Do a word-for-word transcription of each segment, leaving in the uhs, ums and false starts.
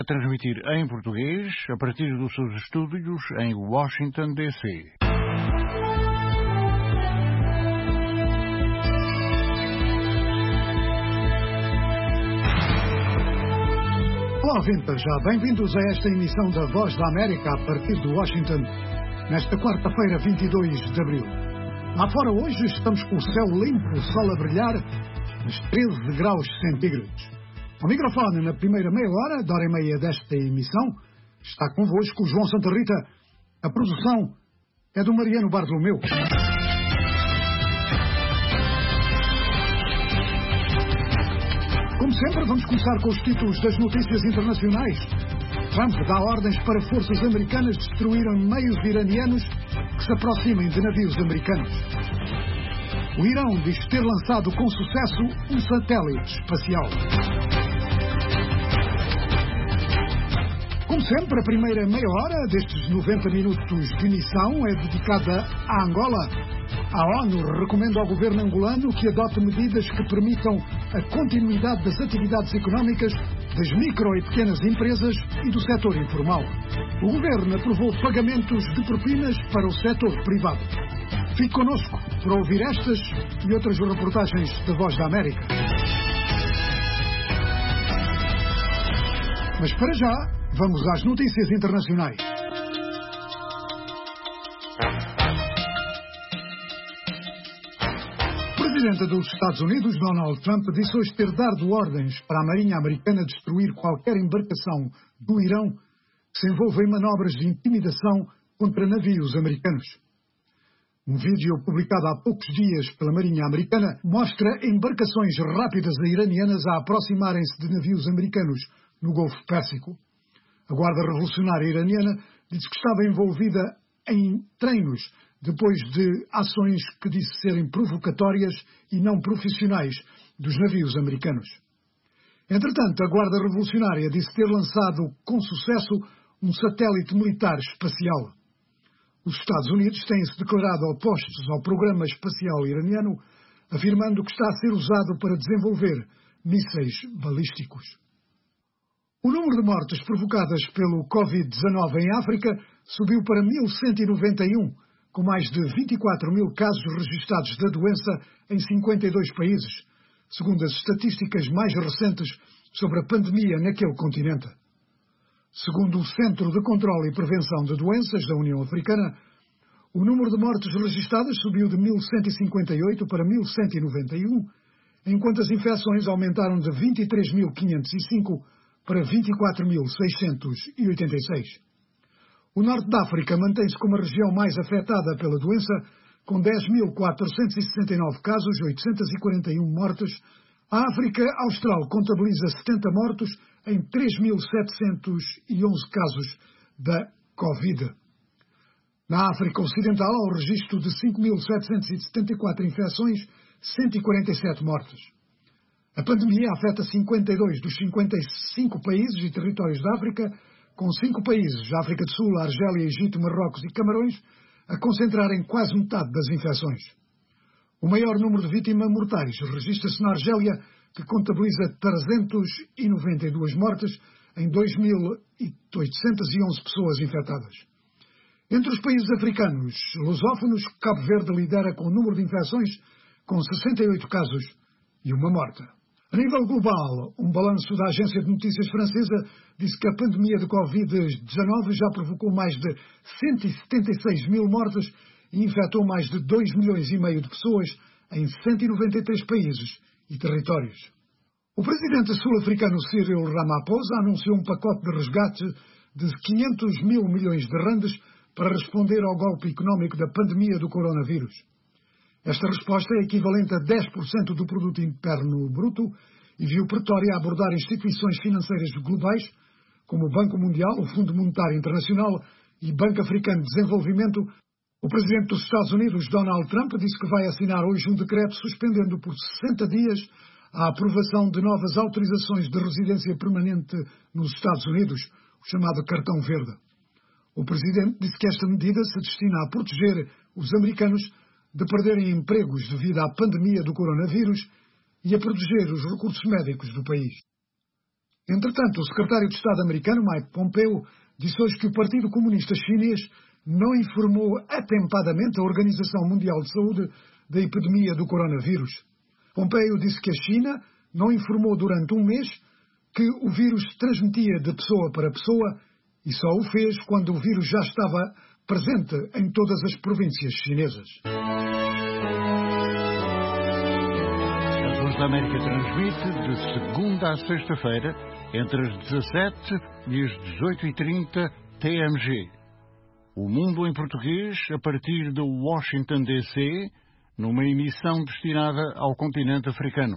A transmitir em português a partir dos seus estúdios em Washington, D C. Olá, ouvintes, já bem-vindos a esta emissão da Voz da América a partir de Washington, nesta quarta-feira, vinte e dois de abril. Lá fora hoje estamos com o céu limpo, o sol a brilhar, nos treze graus centígrados. Ao microfone, na primeira meia hora, da hora e meia desta emissão, está convosco o João Santa Rita. A produção é do Mariano Bartolomeu. Como sempre, vamos começar com os títulos das notícias internacionais. Trump dá ordens para forças americanas destruírem meios iranianos que se aproximem de navios americanos. O Irão diz ter lançado com sucesso um satélite espacial. Como sempre, a primeira meia hora destes noventa minutos de emissão é dedicada à Angola. A ONU recomenda ao governo angolano que adote medidas que permitam a continuidade das atividades económicas das micro e pequenas empresas e do setor informal. O governo aprovou pagamentos de propinas para o setor privado. Fique connosco para ouvir estas e outras reportagens da Voz da América. Mas para já, vamos às notícias internacionais. O presidente dos Estados Unidos, Donald Trump, disse hoje ter dado ordens para a Marinha Americana destruir qualquer embarcação do Irão que se envolva em manobras de intimidação contra navios americanos. Um vídeo publicado há poucos dias pela Marinha Americana mostra embarcações rápidas iranianas a aproximarem-se de navios americanos no Golfo Pérsico. A Guarda Revolucionária Iraniana disse que estava envolvida em treinos depois de ações que disse serem provocatórias e não profissionais dos navios americanos. Entretanto, a Guarda Revolucionária disse ter lançado com sucesso um satélite militar espacial. Os Estados Unidos têm-se declarado opostos ao programa espacial iraniano, afirmando que está a ser usado para desenvolver mísseis balísticos. O número de mortes provocadas pelo covid dezenove em África subiu para mil cento e noventa e um, com mais de vinte e quatro mil casos registados da doença em cinquenta e dois países, segundo as estatísticas mais recentes sobre a pandemia naquele continente. Segundo o Centro de Controlo e Prevenção de Doenças da União Africana, o número de mortes registadas subiu de mil cento e cinquenta e oito para mil cento e noventa e um, enquanto as infecções aumentaram de vinte e três mil quinhentos e cinco para vinte e quatro mil seiscentos e oitenta e seis. O norte da África mantém-se como a região mais afetada pela doença, com dez mil quatrocentos e sessenta e nove casos, oitocentas e quarenta e um mortes. A África Austral contabiliza setenta mortos em três mil setecentos e onze casos da Covid. Na África Ocidental, há o registro de cinco mil setecentos e setenta e quatro infecções, cento e quarenta e sete mortes. A pandemia afeta cinquenta e dois dos cinquenta e cinco países e territórios da África, com cinco países, África do Sul, Argélia, Egito, Marrocos e Camarões, a concentrarem quase metade das infecções. O maior número de vítimas mortais registra-se na Argélia, que contabiliza trezentas e noventa e duas mortes em dois mil oitocentas e onze pessoas infectadas. Entre os países africanos lusófonos, Cabo Verde lidera com o número de infecções, com sessenta e oito casos e uma morte. A nível global, um balanço da agência de notícias francesa disse que a pandemia de covid dezenove já provocou mais de cento e setenta e seis mil mortes e infectou mais de dois milhões e meio de pessoas em cento e noventa e três países e territórios. O presidente sul-africano Cyril Ramaphosa anunciou um pacote de resgate de quinhentos mil milhões de randes para responder ao golpe económico da pandemia do coronavírus. Esta resposta é equivalente a dez por cento do produto interno bruto e viu Pretória abordar instituições financeiras globais, como o Banco Mundial, o Fundo Monetário Internacional e Banco Africano de Desenvolvimento. O presidente dos Estados Unidos, Donald Trump, disse que vai assinar hoje um decreto suspendendo por sessenta dias a aprovação de novas autorizações de residência permanente nos Estados Unidos, o chamado cartão verde. O presidente disse que esta medida se destina a proteger os americanos de perderem empregos devido à pandemia do coronavírus e a proteger os recursos médicos do país. Entretanto, o secretário de Estado americano, Mike Pompeo, disse hoje que o Partido Comunista Chinês não informou atempadamente a Organização Mundial de Saúde da epidemia do coronavírus. Pompeo disse que a China não informou durante um mês que o vírus se transmitia de pessoa para pessoa e só o fez quando o vírus já estava presente em todas as províncias chinesas. A Voz da América transmite de segunda a sexta-feira, entre as dezassete e as dezoito e trinta T M G. O Mundo em Português, a partir de Washington, D C, numa emissão destinada ao continente africano.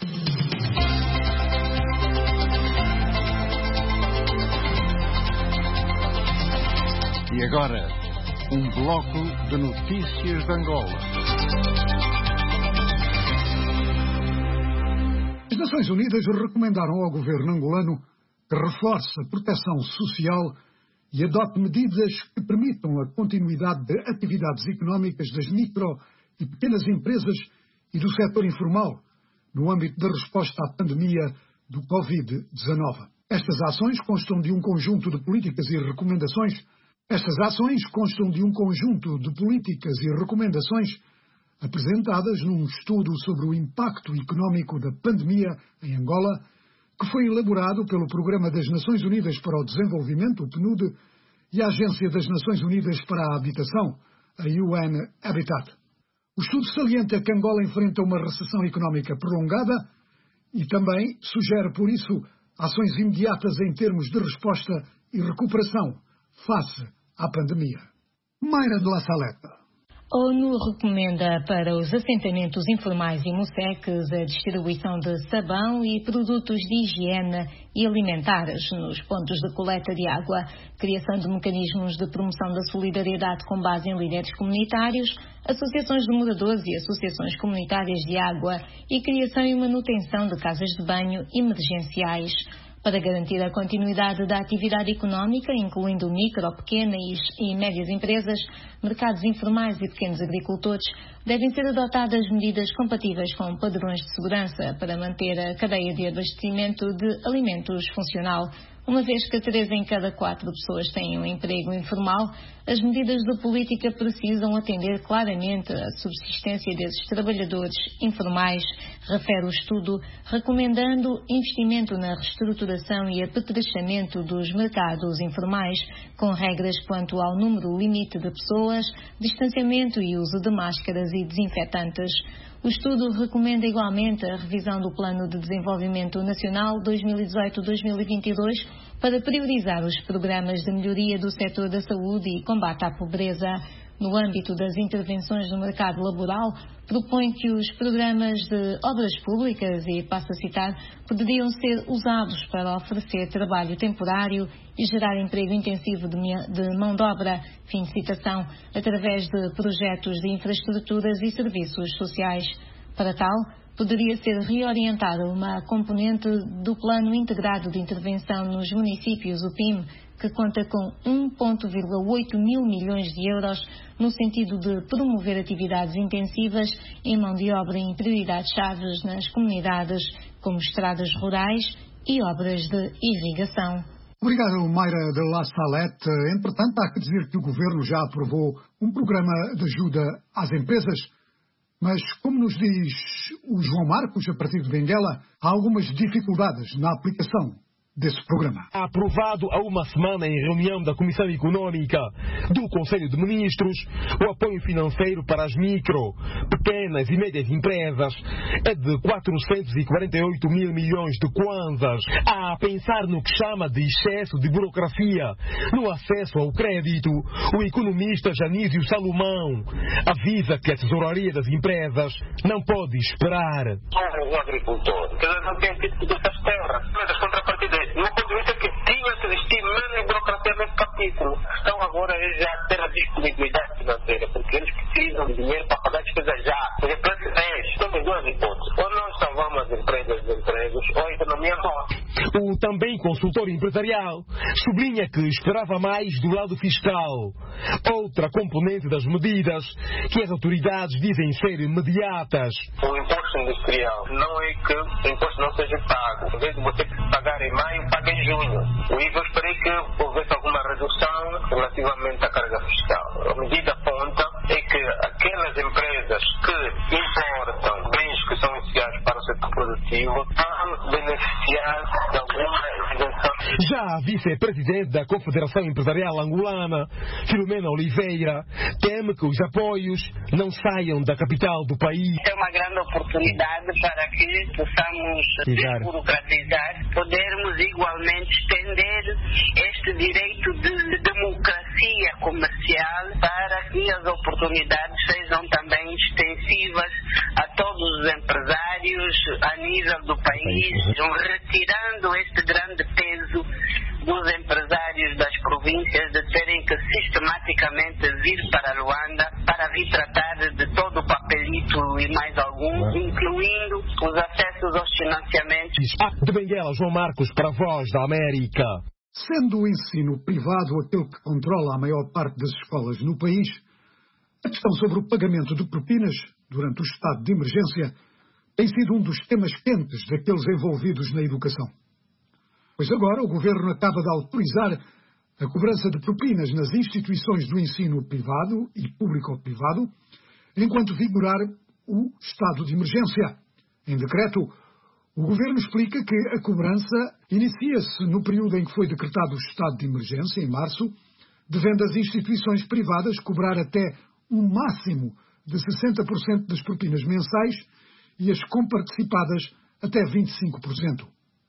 E agora, um bloco de notícias de Angola. As Nações Unidas recomendaram ao governo angolano que reforce a proteção social e adote medidas que permitam a continuidade de atividades económicas das micro e pequenas empresas e do setor informal, no âmbito da resposta à pandemia do covid dezenove. Estas ações constam de um conjunto de políticas e recomendações Estas ações constam de um conjunto de políticas e recomendações apresentadas num estudo sobre o impacto económico da pandemia em Angola, que foi elaborado pelo Programa das Nações Unidas para o Desenvolvimento, o P N U D, e a Agência das Nações Unidas para a Habitação, a U N Habitat. O estudo salienta que Angola enfrenta uma recessão económica prolongada e também sugere, por isso, ações imediatas em termos de resposta e recuperação face à pandemia. Mayra de La Saleta. A ONU recomenda para os assentamentos informais e MUSECs a distribuição de sabão e produtos de higiene e alimentares nos pontos de coleta de água, criação de mecanismos de promoção da solidariedade com base em líderes comunitários, associações de moradores e associações comunitárias de água e criação e manutenção de casas de banho emergenciais. Para garantir a continuidade da atividade económica, incluindo micro, pequenas e médias empresas, mercados informais e pequenos agricultores, devem ser adotadas medidas compatíveis com padrões de segurança para manter a cadeia de abastecimento de alimentos funcional. Uma vez que três em cada quatro pessoas têm um emprego informal, as medidas de política precisam atender claramente à subsistência desses trabalhadores informais, refere o estudo, recomendando investimento na reestruturação e apetrechamento dos mercados informais, com regras quanto ao número limite de pessoas, distanciamento e uso de máscaras e desinfetantes. O estudo recomenda igualmente a revisão do Plano de Desenvolvimento Nacional dois mil e dezoito a dois mil e vinte e dois para priorizar os programas de melhoria do setor da saúde e combate à pobreza. No âmbito das intervenções no mercado laboral, propõe que os programas de obras públicas, e passo a citar, poderiam ser usados para oferecer trabalho temporário e gerar emprego intensivo de mão de obra, fim de citação, através de projetos de infraestruturas e serviços sociais. Para tal, poderia ser reorientada uma componente do Plano Integrado de Intervenção nos Municípios, o P I M, que conta com um vírgula oito mil milhões de euros no sentido de promover atividades intensivas em mão de obra em prioridades-chave nas comunidades, como estradas rurais e obras de irrigação. Obrigado, Mayra de La Salette. Entretanto, há que dizer que o Governo já aprovou um programa de ajuda às empresas, mas, como nos diz o João Marcos, a partir de Benguela, há algumas dificuldades na aplicação desse programa. Aprovado há uma semana em reunião da Comissão Econômica do Conselho de Ministros, o apoio financeiro para as micro, pequenas e médias empresas é de quatrocentos e quarenta e oito mil milhões de kwanzas. A pensar no que chama de excesso de burocracia no acesso ao crédito, o economista Janísio Salomão avisa que a tesouraria das empresas não pode esperar. O agricultor, que não tem tipo dessas terras, mas as contrapartidas. No ponto de vista que tinha que existir menos burocracia nesse capítulo. Então agora eles já têm a disponibilidade financeira, porque eles precisam de dinheiro para pagar despesas já. Os empregos têm. Temos duas hipóteses. Ou nós salvamos as empresas dos empregos, ou a economia morre. O também consultor Empresarial sublinha que esperava mais do lado fiscal. Outra componente das medidas que as autoridades dizem ser imediatas. O imposto industrial não é que o imposto não seja pago. Em vez de você pagar em maio, paga em junho. O I V A eu esperei que houvesse alguma redução relativamente à carga fiscal. A medida aponta é que aquelas empresas que importam bens que são essenciais para o setor produtivo vão beneficiar de alguma isenção. Já a vice-presidente da Confederação Empresarial Angolana, Filomena Oliveira, teme que os apoios não saiam da capital do país. É uma grande oportunidade para que possamos desburocratizar, podermos igualmente estender este direito de democracia comercial para que as oportunidades sejam também extensivas a todos os empresários a nível do país, retirando este grande peso dos empresários das províncias de terem que sistematicamente vir para Luanda para vir tratar de todo o papelito e mais algum, incluindo os acessos aos financiamentos. De Benguela, João Marcos, para a Voz da América. Sendo o ensino privado aquele que controla a maior parte das escolas no país, a questão sobre o pagamento de propinas durante o estado de emergência tem sido um dos temas quentes daqueles envolvidos na educação. Pois agora o Governo acaba de autorizar a cobrança de propinas nas instituições do ensino privado e público-privado, enquanto vigorar o estado de emergência. Em decreto, o Governo explica que a cobrança inicia-se no período em que foi decretado o estado de emergência, em março, devendo as instituições privadas cobrar até um máximo de sessenta por cento das propinas mensais e as comparticipadas até vinte e cinco por cento.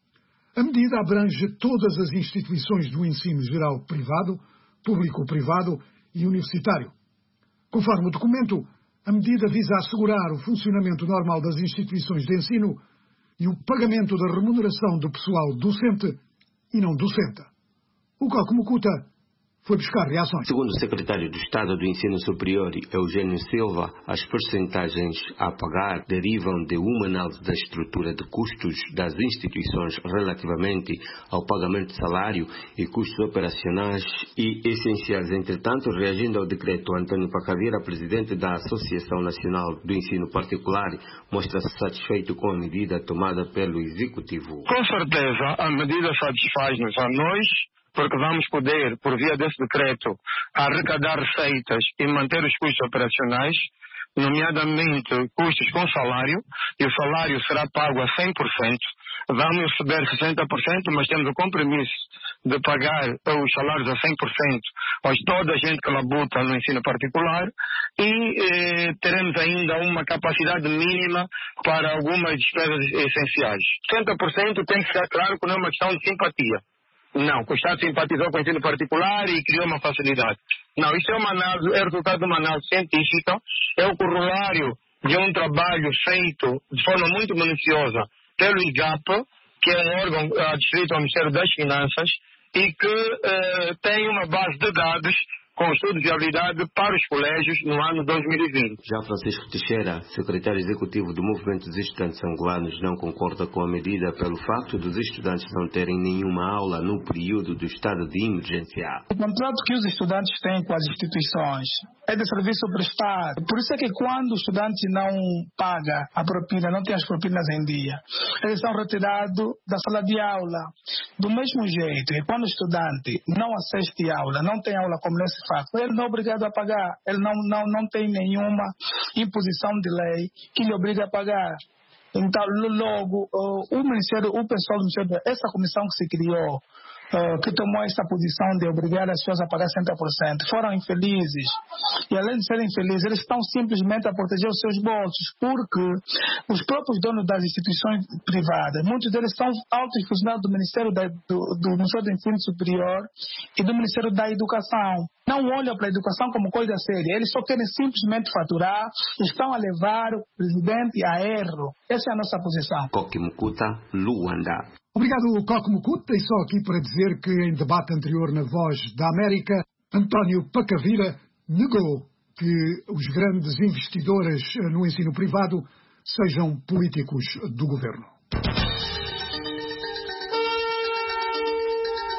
A medida abrange todas as instituições do ensino geral privado, público-privado e universitário. Conforme o documento, a medida visa assegurar o funcionamento normal das instituições de ensino e o pagamento da remuneração do pessoal docente e não docente. O Coco Mucuta foi buscar reações. Segundo o secretário de Estado do Ensino Superior, Eugênio Silva, as percentagens a pagar derivam de uma análise da estrutura de custos das instituições relativamente ao pagamento de salário e custos operacionais e essenciais. Entretanto, reagindo ao decreto, António Pacavira, presidente da Associação Nacional do Ensino Particular, mostra-se satisfeito com a medida tomada pelo Executivo. Com certeza, a medida satisfaz-nos a nós, porque vamos poder, por via desse decreto, arrecadar receitas e manter os custos operacionais, nomeadamente custos com salário, e o salário será pago a cem por cento. Vamos receber sessenta por cento, mas temos o compromisso de pagar os salários a cem por cento a toda a gente que labuta no ensino particular e eh, teremos ainda uma capacidade mínima para algumas despesas essenciais. sessenta por cento tem que ficar claro que não é uma questão de simpatia. Não, o Estado simpatizou com o ensino particular e criou uma facilidade. Não, isso é, uma análise, é resultado de uma análise científica, é o corolário de um trabalho feito de forma muito minuciosa pelo I G A P, que é um órgão adscrito ao Ministério das Finanças e que eh, tem uma base de dados com estudo de viabilidade para os colégios no ano dois mil e vinte. Já Francisco Teixeira, secretário executivo do Movimento dos Estudantes Angolanos, não concorda com a medida pelo facto dos estudantes não terem nenhuma aula no período do estado de emergência. O contrato que os estudantes têm com as instituições é de serviço prestado. Por isso é que quando o estudante não paga a propina, não tem as propinas em dia, eles são retirados da sala de aula. Do mesmo jeito, e quando o estudante não assiste a aula, não tem aula como nesse fato, ele não é obrigado a pagar. Ele não, não, não tem nenhuma imposição de lei que lhe obriga a pagar. Então, logo, o Ministério, o pessoal do Ministério, essa comissão que se criou, Uh, que tomou essa posição de obrigar as pessoas a pagar sessenta por cento, foram infelizes. E além de serem infelizes, eles estão simplesmente a proteger os seus bolsos, porque os próprios donos das instituições privadas, muitos deles são altos funcionários do Ministério, da, do, do Ministério do Ensino Superior e do Ministério da Educação. Não olham para a educação como coisa séria, eles só querem simplesmente faturar, estão a levar o presidente a erro. Essa é a nossa posição. Coco Mucuta, Luanda. Obrigado, Coco Mucuta. E só aqui para dizer que em debate anterior na Voz da América, António Pacavira negou que os grandes investidores no ensino privado sejam políticos do governo.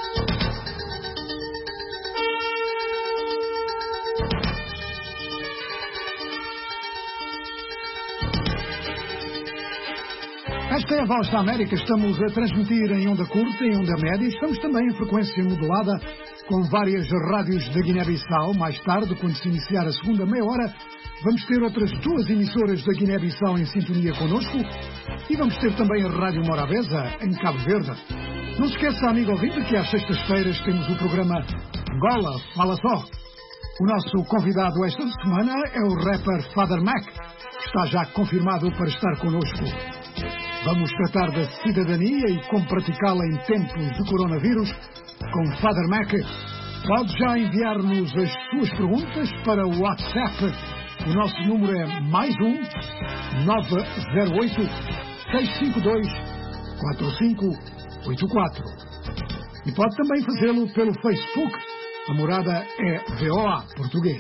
Esta é a Voz da América. Estamos a transmitir em onda curta, em onda média. Estamos também em frequência modulada com várias rádios da Guiné-Bissau. Mais tarde, quando se iniciar a segunda meia hora, vamos ter outras duas emissoras da Guiné-Bissau em sintonia connosco e vamos ter também a Rádio Morabeza, em Cabo Verde. Não se esqueça, amigo ouvinte, que às sextas-feiras temos o programa Angola Fala Só. O nosso convidado esta semana é o rapper Father Mac, que está já confirmado para estar connosco. Vamos tratar da cidadania e como praticá-la em tempos de coronavírus com Father Mac. Pode já enviar-nos as suas perguntas para o WhatsApp. O nosso número é mais um nove zero oito, seis cinco dois, quatro cinco oito quatro. E pode também fazê-lo pelo Facebook. A morada é V O A Português.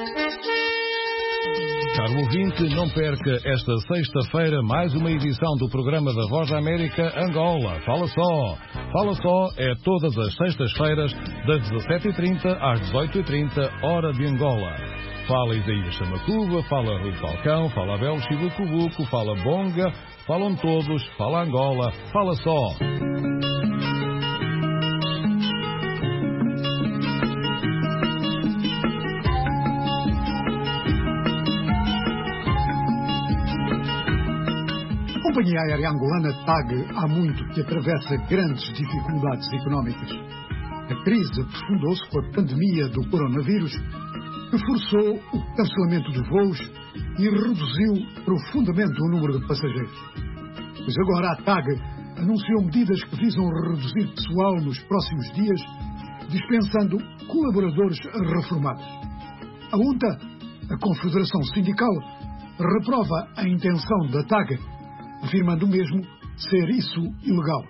Caro ouvinte, não perca esta sexta-feira mais uma edição do programa da Voz da América Angola. Fala Só. Fala Só é todas as sextas-feiras, das dezassete e trinta às dezoito e trinta, hora de Angola. Fala Isaías Chamacuba, fala Rui Falcão, fala Abel Chiva Cubuco, fala Bonga, falam todos, fala Angola, fala Só. A companhia aérea angolana TAG há muito que atravessa grandes dificuldades económicas. A crise aprofundou-se com a pandemia do coronavírus, que forçou o cancelamento de voos e reduziu profundamente o número de passageiros. Pois agora a TAG anunciou medidas que visam reduzir pessoal nos próximos dias, dispensando colaboradores reformados. A UNTA, a Confederação Sindical, reprova a intenção da TAG, afirmando mesmo ser isso ilegal.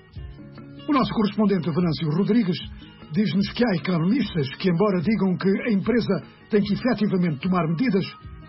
O nosso correspondente Venâncio Rodrigues diz-nos que há economistas que, embora digam que a empresa tem que efetivamente tomar medidas,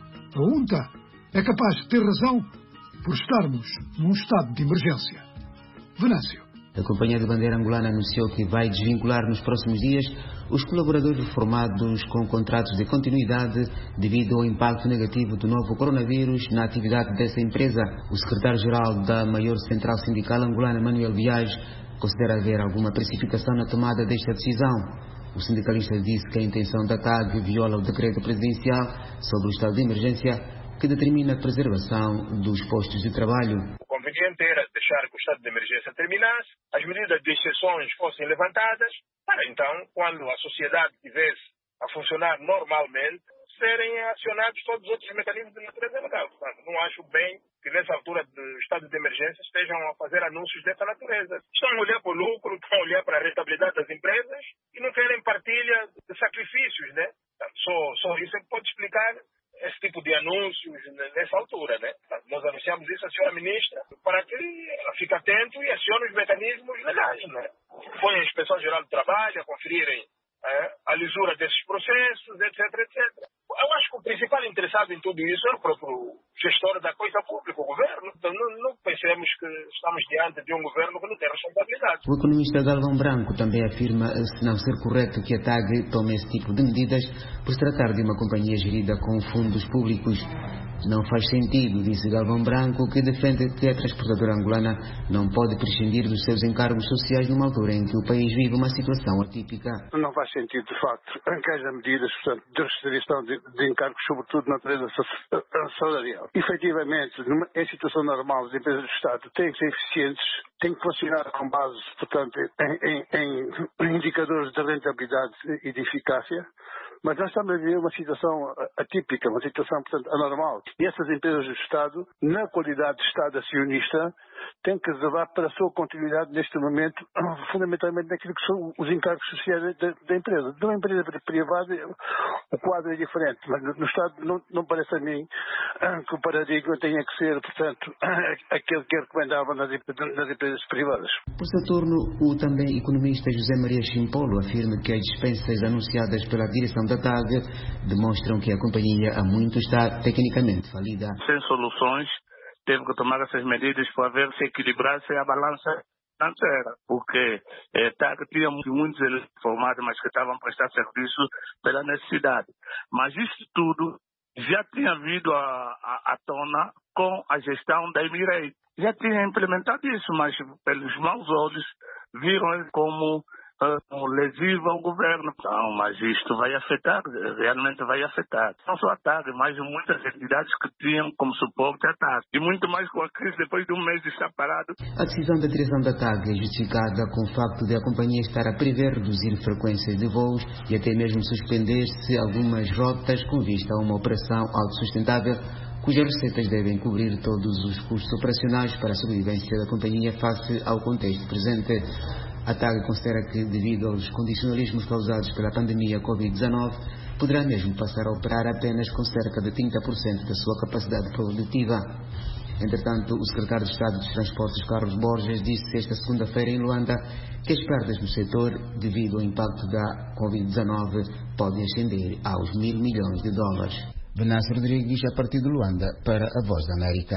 a UNTA é capaz de ter razão por estarmos num estado de emergência. Venâncio. A Companhia de Bandeira Angolana anunciou que vai desvincular nos próximos dias os colaboradores reformados com contratos de continuidade devido ao impacto negativo do novo coronavírus na atividade dessa empresa. O secretário-geral da maior central sindical angolana, Manuel Biage, considera haver alguma precipitação na tomada desta decisão. O sindicalista disse que a intenção da TAG viola o decreto presidencial sobre o estado de emergência que determina a preservação dos postos de trabalho. O conveniente era deixar que o estado de emergência terminasse, as medidas de exceções fossem levantadas, para então, quando a sociedade estivesse a funcionar normalmente, serem acionados todos os outros mecanismos de natureza legal. Portanto, não acho bem que nessa altura do estado de emergência estejam a fazer anúncios dessa natureza. Estão a olhar para o lucro, estão a olhar para a rentabilidade das empresas e não querem partilha de sacrifícios, né? Portanto, só, só isso é que pode explicar esse tipo de anúncios nessa altura, né? Nós anunciamos isso à senhora ministra para que ela fique atento e acione os mecanismos legais, né? Põe a Inspeção Geral do Trabalho a conferirem é, a lisura desses processos, etc, etcétera. Eu acho que o principal interessado em tudo isso é o próprio gestor da coisa pública, o governo. Então, não, não pensemos que estamos diante de um governo que não tem responsabilidade. O economista Galvão Branco também afirma se não ser correto que a TAG tome esse tipo de medidas por se tratar de uma companhia gerida com fundos públicos. Não faz sentido, disse Galvão Branco, que defende que a transportadora angolana não pode prescindir dos seus encargos sociais numa altura em que o país vive uma situação atípica. Não faz sentido, de facto, que haja medidas, portanto, de restrição de, de encargos, sobretudo na natureza salarial. Efetivamente, em situação normal, as empresas do Estado têm que ser eficientes, têm que funcionar com base, portanto, em, em, em indicadores de rentabilidade e de eficácia. Mas nós estamos a viver uma situação atípica, uma situação, portanto, anormal. E essas empresas do Estado, na qualidade de Estado acionista, têm que reservar para a sua continuidade neste momento, fundamentalmente naquilo que são os encargos sociais da, da empresa. De uma empresa privada, o quadro é diferente, mas no Estado não, não parece a mim que o paradigma tenha que ser, portanto, aquele que é recomendável nas, nas empresas privadas. Por seu turno, o também economista José Maria Chimpolo afirma que as dispensas anunciadas pela direção da TAG demonstram que a companhia há muito está tecnicamente falida. Sem soluções, teve que tomar essas medidas para ver se equilibrasse a balança financeira, porque eh, TAG tinha muitos formados, mas que estavam a prestar serviço pela necessidade. Mas isso tudo já tinha vindo à, à, à tona com a gestão da Emirates. Já tinha implementado isso, mas pelos maus olhos viram como uh, lesivo ao governo. Não, mas isto vai afetar, realmente vai afetar. Não só a T A G, mas muitas entidades que tinham como suporte a T A G. E muito mais com a crise depois de um mês de estar parado. A decisão da direção da T A G é justificada com o facto de a companhia estar a prever reduzir frequências de voos e até mesmo suspender-se algumas rotas com vista a uma operação autossustentável, cujas receitas devem cobrir todos os custos operacionais para a sobrevivência da companhia face ao contexto presente. A T A G considera que, devido aos condicionalismos causados pela pandemia covid dezenove, poderá mesmo passar a operar apenas com cerca de trinta por cento da sua capacidade produtiva. Entretanto, o secretário de Estado dos Transportes, Carlos Borges, disse esta segunda-feira em Luanda que as perdas no setor, devido ao impacto da covid dezenove, podem ascender aos mil milhões de dólares. Venâncio Rodrigues, a partir de Luanda, para a Voz da América.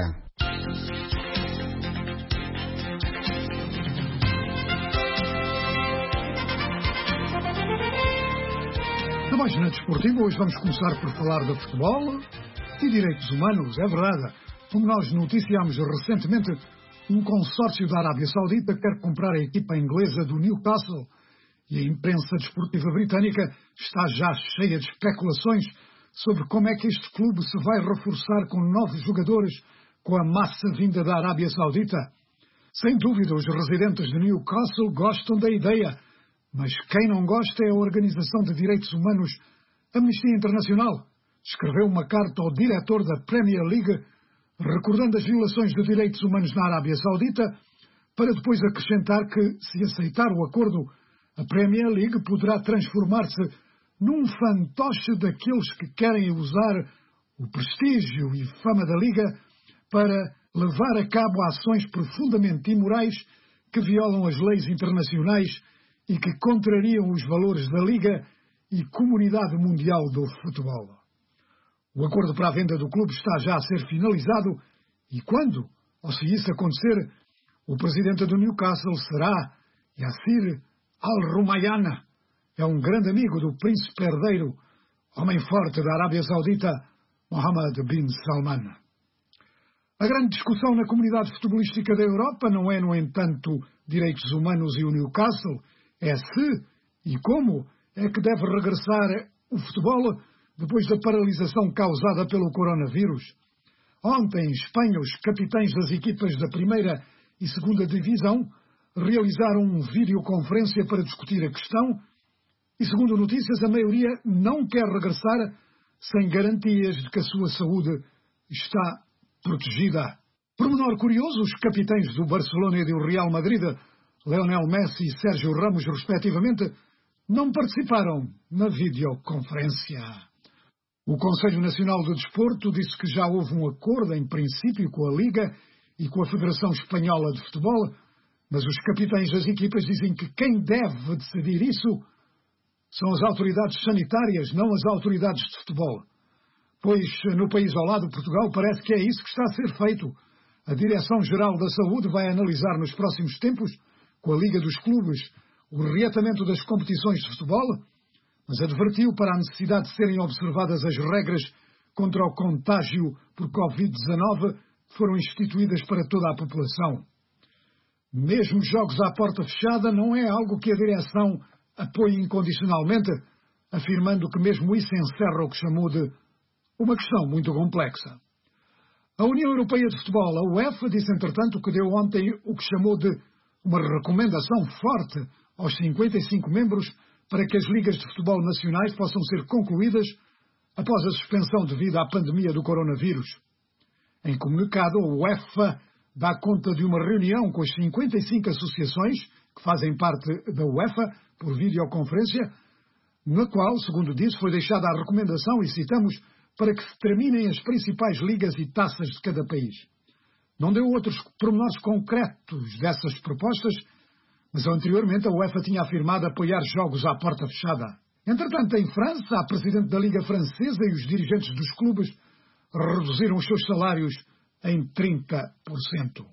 Na página desportiva, hoje vamos começar por falar de futebol e direitos humanos. É verdade, como nós noticiámos recentemente, um consórcio da Arábia Saudita quer comprar a equipa inglesa do Newcastle e a imprensa desportiva britânica está já cheia de especulações sobre como é que este clube se vai reforçar com novos jogadores com a massa vinda da Arábia Saudita. Sem dúvida, os residentes de Newcastle gostam da ideia, mas quem não gosta é a Organização de Direitos Humanos Amnistia Internacional. Escreveu uma carta ao diretor da Premier League, recordando as violações de direitos humanos na Arábia Saudita, para depois acrescentar que, se aceitar o acordo, a Premier League poderá transformar-se num fantoche daqueles que querem usar o prestígio e fama da Liga para levar a cabo ações profundamente imorais que violam as leis internacionais e que contrariam os valores da Liga e comunidade mundial do futebol. O acordo para a venda do clube está já a ser finalizado e quando, ou se isso acontecer, o presidente do Newcastle será Yasser Al-Rumayyan. É um grande amigo do príncipe herdeiro, homem forte da Arábia Saudita, Mohammed bin Salman. A grande discussão na comunidade futebolística da Europa não é, no entanto, direitos humanos e o Newcastle, é se e como é que deve regressar o futebol depois da paralisação causada pelo coronavírus. Ontem, em Espanha, os capitães das equipas da primeira e segunda divisão realizaram uma videoconferência para discutir a questão e, segundo notícias, a maioria não quer regressar sem garantias de que a sua saúde está protegida. Pormenor curioso, os capitães do Barcelona e do Real Madrid, Lionel Messi e Sérgio Ramos, respectivamente, não participaram na videoconferência. O Conselho Nacional do Desporto disse que já houve um acordo, em princípio, com a Liga e com a Federação Espanhola de Futebol, mas os capitães das equipas dizem que quem deve decidir isso são as autoridades sanitárias, não as autoridades de futebol. Pois, no país ao lado, Portugal, parece que é isso que está a ser feito. A Direção-Geral da Saúde vai analisar nos próximos tempos, com a Liga dos Clubes, o reatamento das competições de futebol, mas advertiu para a necessidade de serem observadas as regras contra o contágio por covid dezenove que foram instituídas para toda a população. Mesmo jogos à porta fechada não é algo que a direção apoie incondicionalmente, afirmando que mesmo isso encerra o que chamou de uma questão muito complexa. A União Europeia de Futebol, a UEFA, disse entretanto que deu ontem o que chamou de uma recomendação forte aos cinquenta e cinco membros para que as ligas de futebol nacionais possam ser concluídas após a suspensão devido à pandemia do coronavírus. Em comunicado, a UEFA dá conta de uma reunião com as cinquenta e cinco associações que fazem parte da UEFA por videoconferência, na qual, segundo disse, foi deixada a recomendação, e citamos, para que se terminem as principais ligas e taças de cada país. Não deu outros pormenores concretos dessas propostas, mas anteriormente a UEFA tinha afirmado apoiar jogos à porta fechada. Entretanto, em França, a presidente da Liga Francesa e os dirigentes dos clubes reduziram os seus salários em trinta por cento.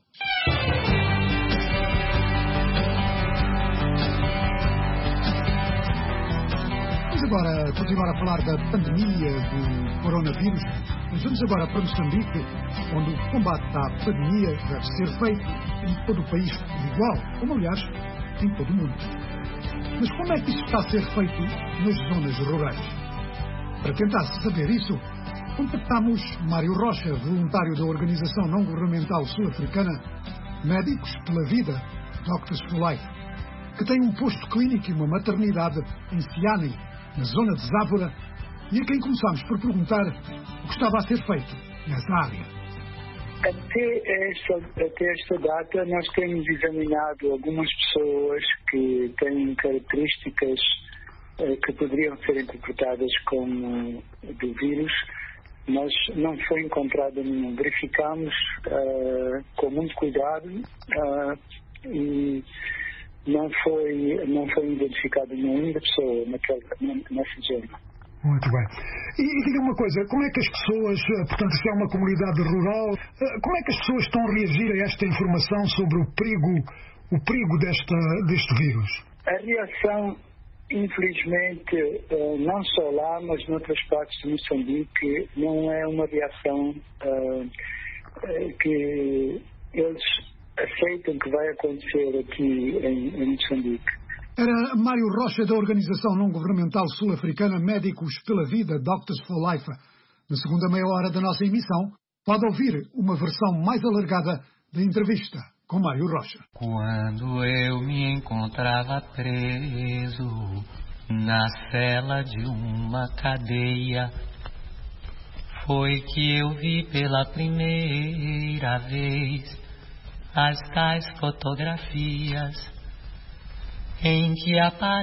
Vamos agora continuar a falar da pandemia do coronavírus. Mas vamos agora para Moçambique, onde o combate à pandemia deve ser feito em todo o país por igual, como aliás em todo o mundo. Mas como é que isso está a ser feito nas zonas rurais? Para tentar saber isso, contactamos Mário Rocha, voluntário da organização não governamental sul-africana Médicos pela Vida, Doctors for Life, que tem um posto clínico e uma maternidade em Siani, na zona de Závora, e a quem começámos por perguntar o que estava a ser feito nessa área. Até esta, até esta data nós temos examinado algumas pessoas que têm características eh, que poderiam ser interpretadas como do vírus, mas não foi encontrado nenhum. Verificamos uh, com muito cuidado uh, e não foi, não foi identificada nenhuma pessoa naquela, nessa zona. Muito bem. E, e diga uma coisa, como é que as pessoas, portanto, se é uma comunidade rural, como é que as pessoas estão a reagir a esta informação sobre o perigo, o perigo desta, deste vírus? A reação, infelizmente, não só lá, mas noutras partes de Moçambique, não é uma reação uh, que eles aceitam que vai acontecer aqui em, em Moçambique. Era Mário Rocha, da organização não-governamental sul-africana Médicos pela Vida, Doctors for Life. Na segunda meia hora da nossa emissão, pode ouvir uma versão mais alargada da entrevista com Mário Rocha. Quando eu me encontrava preso na cela de uma cadeia, foi que eu vi pela primeira vez as tais fotografias em que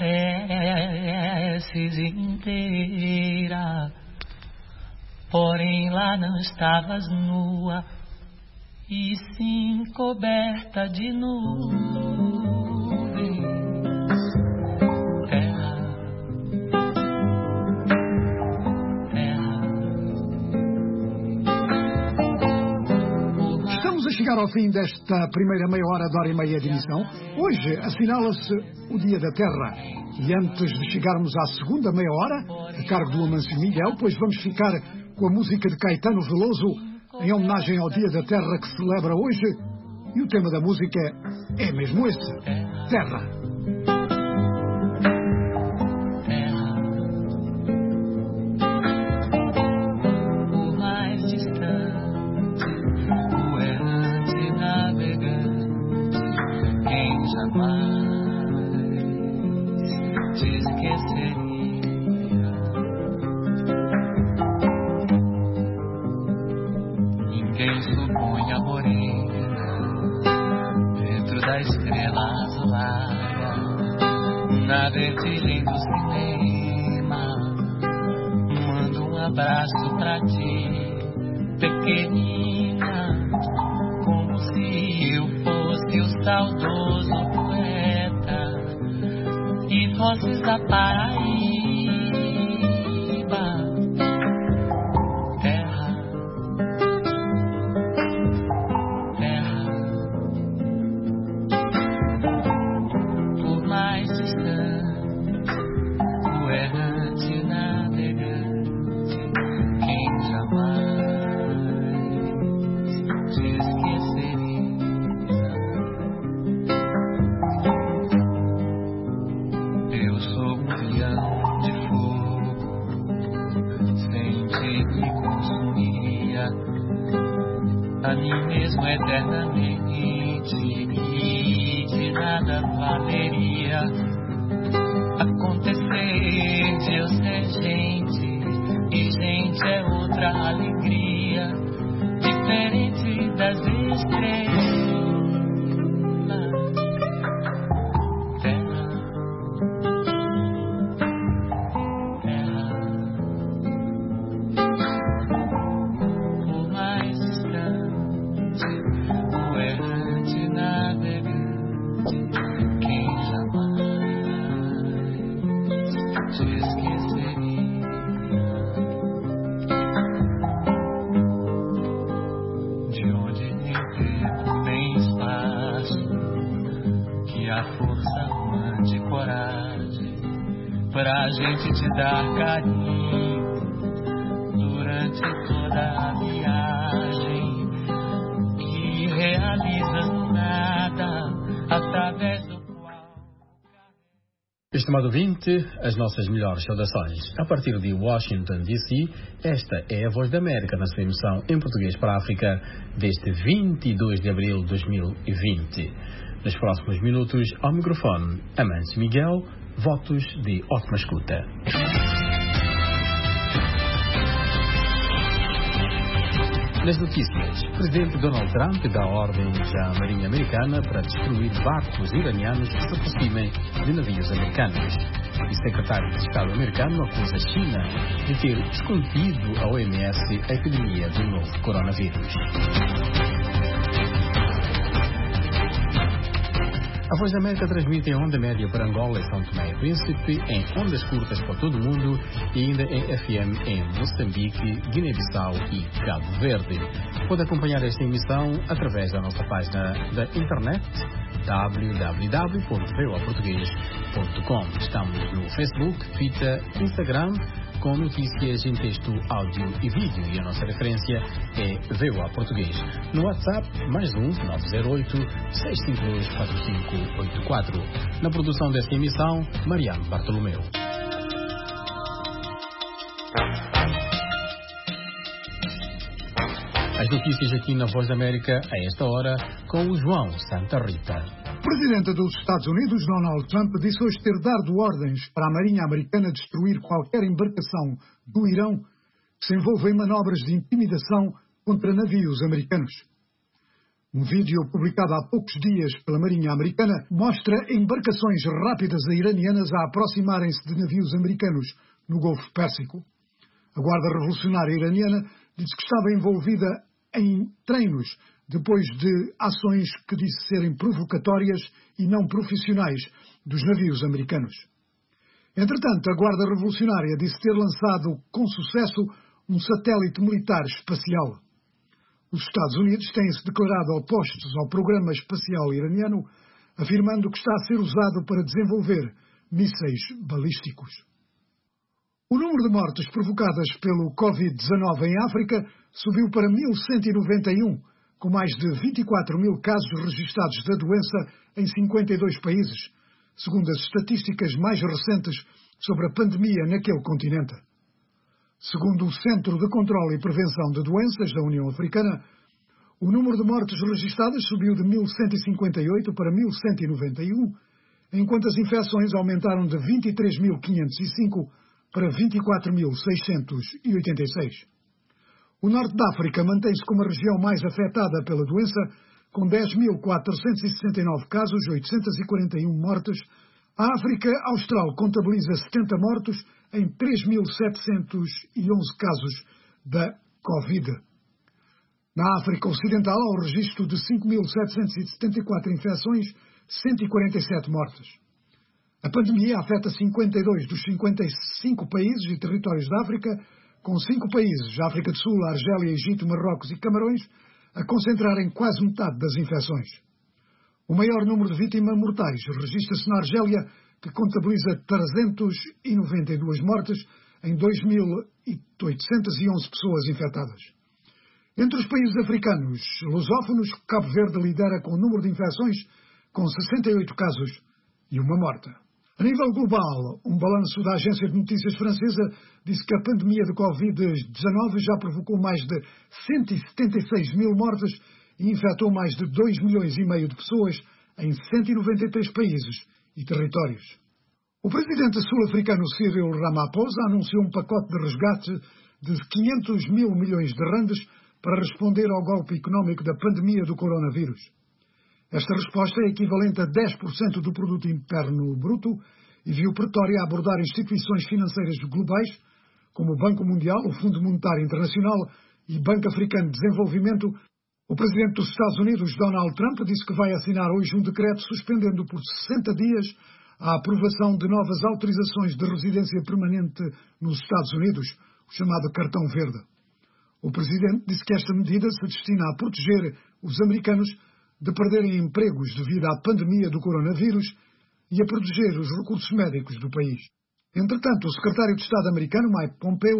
apareces inteira, porém lá não estavas nua, e sim coberta de nuvem. Terra, terra. Estamos a chegar ao fim desta primeira meia hora de hora e meia de emissão. Hoje assinala-se o Dia da Terra. E antes de chegarmos à segunda meia hora, a cargo do Amâncio Miguel, pois vamos ficar com a música de Caetano Veloso, em homenagem ao Dia da Terra que se celebra hoje, e o tema da música é mesmo esse, Terra. O mais distante, o errante navegante, quem jamais te esqueceria. Quem supõe a morena dentro da estrela azulada, na vertigem do cinema, mando um abraço pra ti, pequenina, como se eu fosse o saudoso poeta e fosses da Paraíba. A mim mesmo eternamente, e de nada valeria acontecer de eu ser gente, e gente é outra alegria, diferente das estrelas. Pra gente te dar carinho durante durante toda a viagem, que realiza no nada através do Estimado ouvinte, as nossas melhores saudações. A partir de Washington, D C, esta é a Voz da América na sua emissão em português para a África deste vinte e dois de abril de dois mil e vinte. Nos próximos minutos, ao microfone, Amante Miguel, votos de ótima escuta. Nas notícias, o presidente Donald Trump dá ordens à Marinha Americana para destruir barcos iranianos que se aproximem de navios americanos. O secretário de Estado americano acusa a China de ter escondido à O M S a epidemia do novo coronavírus. A Voz da América transmite em onda média para Angola e São Tomé e Príncipe, em ondas curtas para todo o mundo e ainda em F M em Moçambique, Guiné-Bissau e Cabo Verde. Pode acompanhar esta emissão através da nossa página da internet w w w ponto v o a português ponto com. Estamos no Facebook, Twitter, Instagram, com notícias em texto, áudio e vídeo, e a nossa referência é V O A Português. No WhatsApp, mais um nove zero oito, seis cinco dois, quatro cinco oito quatro. Na produção desta emissão, Mariano Bartolomeu. As notícias aqui na Voz da América, a esta hora, com o João Santa Rita. O presidente dos Estados Unidos, Donald Trump, disse hoje ter dado ordens para a Marinha Americana destruir qualquer embarcação do Irão que se envolva em manobras de intimidação contra navios americanos. Um vídeo publicado há poucos dias pela Marinha Americana mostra embarcações rápidas iranianas a aproximarem-se de navios americanos no Golfo Pérsico. A Guarda Revolucionária Iraniana disse que estava envolvida em treinos depois de ações que disse serem provocatórias e não profissionais dos navios americanos. Entretanto, a Guarda Revolucionária disse ter lançado com sucesso um satélite militar espacial. Os Estados Unidos têm-se declarado opostos ao programa espacial iraniano, afirmando que está a ser usado para desenvolver mísseis balísticos. O número de mortes provocadas pelo covid dezenove em África subiu para mil cento e noventa e um, com mais de vinte e quatro mil casos registados da doença em cinquenta e dois países, segundo as estatísticas mais recentes sobre a pandemia naquele continente. Segundo o Centro de Controlo e Prevenção de Doenças da União Africana, o número de mortes registadas subiu de mil cento e cinquenta e oito para mil cento e noventa e um, enquanto as infecções aumentaram de vinte e três mil quinhentos e cinco para vinte e quatro mil seiscentos e oitenta e seis. O norte da África mantém-se como a região mais afetada pela doença, com dez mil quatrocentos e sessenta e nove casos, oitocentas e quarenta e um mortes. A África Austral contabiliza setenta mortos em três mil setecentos e onze casos da Covid. Na África Ocidental, há o registro de cinco mil setecentos e setenta e quatro infecções, cento e quarenta e sete mortes. A pandemia afeta cinquenta e dois dos cinquenta e cinco países e territórios da África, com cinco países, África do Sul, Argélia, Egito, Marrocos e Camarões, a concentrarem quase metade das infecções. O maior número de vítimas mortais registra-se na Argélia, que contabiliza trezentas e noventa e duas mortes em dois mil oitocentas e onze pessoas infectadas. Entre os países africanos lusófonos, Cabo Verde lidera com o número de infecções, com sessenta e oito casos e uma morte. A nível global, um balanço da agência de notícias francesa disse que a pandemia de covid dezenove já provocou mais de cento e setenta e seis mil mortes e infectou mais de dois milhões e meio de pessoas em cento e noventa e três países e territórios. O presidente sul-africano Cyril Ramaphosa anunciou um pacote de resgate de quinhentos mil milhões de randes para responder ao golpe económico da pandemia do coronavírus. Esta resposta é equivalente a dez por cento do produto interno bruto e viu Pretória abordar instituições financeiras globais, como o Banco Mundial, o Fundo Monetário Internacional e Banco Africano de Desenvolvimento. O presidente dos Estados Unidos, Donald Trump, disse que vai assinar hoje um decreto suspendendo por sessenta dias a aprovação de novas autorizações de residência permanente nos Estados Unidos, o chamado Cartão Verde. O presidente disse que esta medida se destina a proteger os americanos de perderem empregos devido à pandemia do coronavírus e a proteger os recursos médicos do país. Entretanto, o secretário de Estado americano, Mike Pompeo,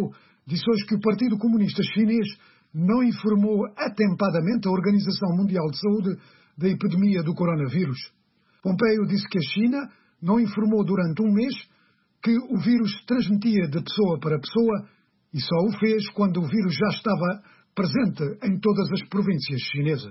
disse hoje que o Partido Comunista Chinês não informou atempadamente a Organização Mundial de Saúde da epidemia do coronavírus. Pompeo disse que a China não informou durante um mês que o vírus se transmitia de pessoa para pessoa e só o fez quando o vírus já estava presente em todas as províncias chinesas.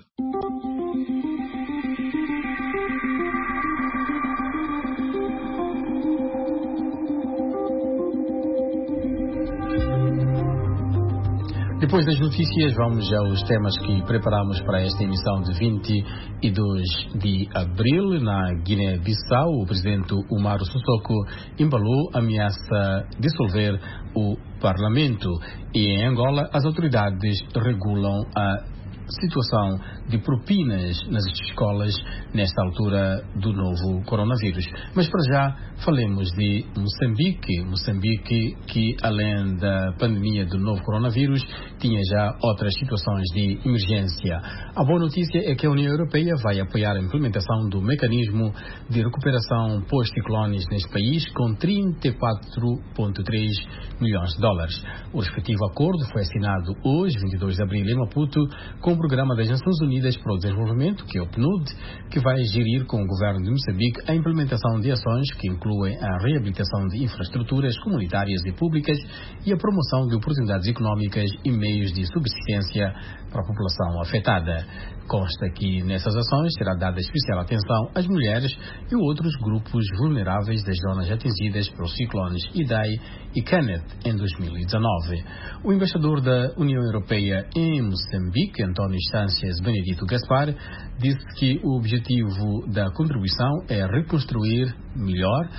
Depois das notícias, vamos aos temas que preparamos para esta emissão de vinte e dois de abril. Na Guiné-Bissau, o presidente Umaru Sissoko embalou a ameaça de dissolver o parlamento. E em Angola, as autoridades regulam a situação de propinas nas escolas nesta altura do novo coronavírus. Mas para já falemos de Moçambique. Moçambique que, além da pandemia do novo coronavírus, tinha já outras situações de emergência. A boa notícia é que a União Europeia vai apoiar a implementação do mecanismo de recuperação pós-ciclones neste país com trinta e quatro vírgula três milhões de dólares. O respectivo acordo foi assinado hoje, vinte e dois de abril, em Maputo, com o Programa das Nações Unidas para o Desenvolvimento, que é o P N U D, que vai gerir com o governo de Moçambique a implementação de ações que incluem a reabilitação de infraestruturas comunitárias e públicas e a promoção de oportunidades económicas e meios de subsistência para a população afetada. Consta que nessas ações será dada especial atenção às mulheres e outros grupos vulneráveis das zonas atingidas pelos ciclones Idai e Kenneth em dois mil e dezanove. O embaixador da União Europeia em Moçambique, António Sánchez Benedito Gaspar, disse que o objetivo da contribuição é reconstruir melhor,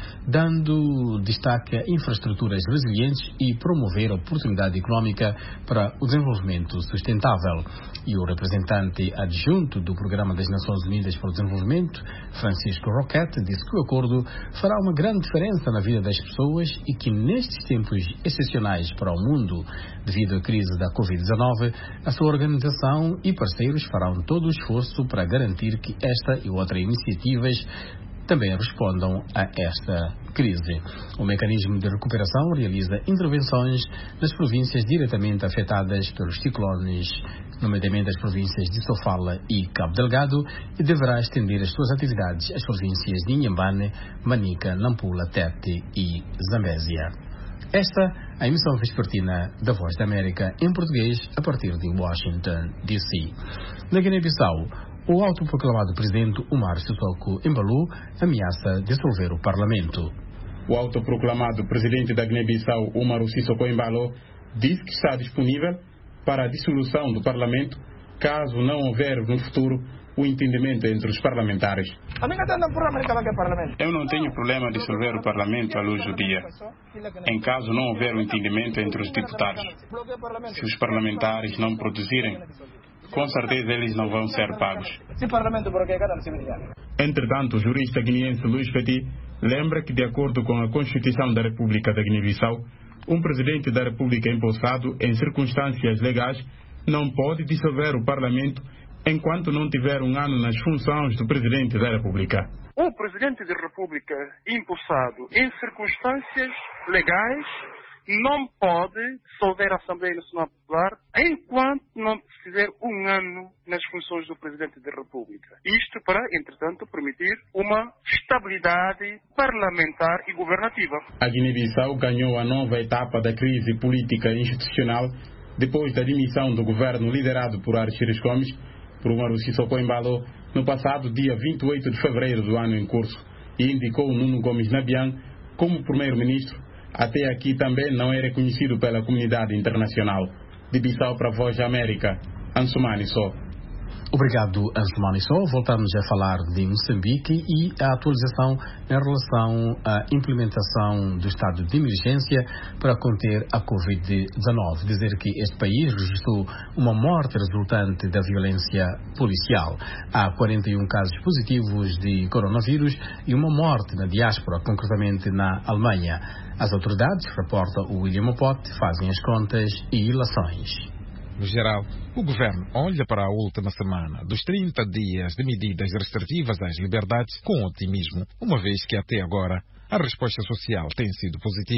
dando destaque a infraestruturas resilientes e promover a oportunidade económica para o desenvolvimento sustentável. E o representante adjunto do Programa das Nações Unidas para o Desenvolvimento, Francisco Roquette, disse que o acordo fará uma grande diferença na vida das pessoas e que nestes tempos excepcionais para o mundo, devido à crise da covid dezanove, a sua organização e parceiros farão todo o esforço para garantir que esta e outras iniciativas também respondam a esta crise. O mecanismo de recuperação realiza intervenções nas províncias diretamente afetadas pelos ciclones, nomeadamente as províncias de Sofala e Cabo Delgado, e deverá estender as suas atividades às províncias de Inhambane, Manica, Nampula, Tete e Zambésia. Esta é a emissão vespertina da Voz da América em português a partir de Washington, D C. Na Guiné-Bissau, o autoproclamado presidente Umaru Sissoko Embalou ameaça dissolver o parlamento. O autoproclamado presidente da Guiné-Bissau, Umaru Sissoko Embalou, diz que está disponível para a dissolução do parlamento caso não houver no futuro o entendimento entre os parlamentares. Eu não tenho problema de dissolver o parlamento à luz do dia, em caso não houver o entendimento entre os deputados. Se os parlamentares não produzirem, com certeza eles não vão ser pagos. Entretanto, o jurista guineense Luís Petit lembra que, de acordo com a Constituição da República da Guiné-Bissau, um presidente da República empossado em circunstâncias legais não pode dissolver o parlamento enquanto não tiver um ano nas funções do presidente da República. O presidente da República empossado em circunstâncias legais não pode dissolver a Assembleia Nacional Popular enquanto não fizer um ano nas funções do Presidente da República. Isto para, entretanto, permitir uma estabilidade parlamentar e governativa. A Guiné-Bissau ganhou a nova etapa da crise política e institucional depois da demissão do governo liderado por Archíris Gomes, por Umaru Sissoko Embalou, no passado dia vinte e oito de fevereiro do ano em curso, e indicou Nuno Gomes Nabian como primeiro-ministro. Até aqui também não é reconhecido pela comunidade internacional. De Bissau para a Voz da América, Ansumani Só. Obrigado, Ansumani Só. Voltamos a falar de Moçambique e a atualização em relação à implementação do estado de emergência para conter a covid dezanove. Dizer que este país registrou uma morte resultante da violência policial. Há quarenta e um casos positivos de coronavírus e uma morte na diáspora, concretamente na Alemanha. As autoridades, reporta o William Opote, fazem as contas e ilações. No geral, o governo olha para a última semana dos trinta dias de medidas restritivas às liberdades com otimismo, uma vez que até agora a resposta social tem sido positiva.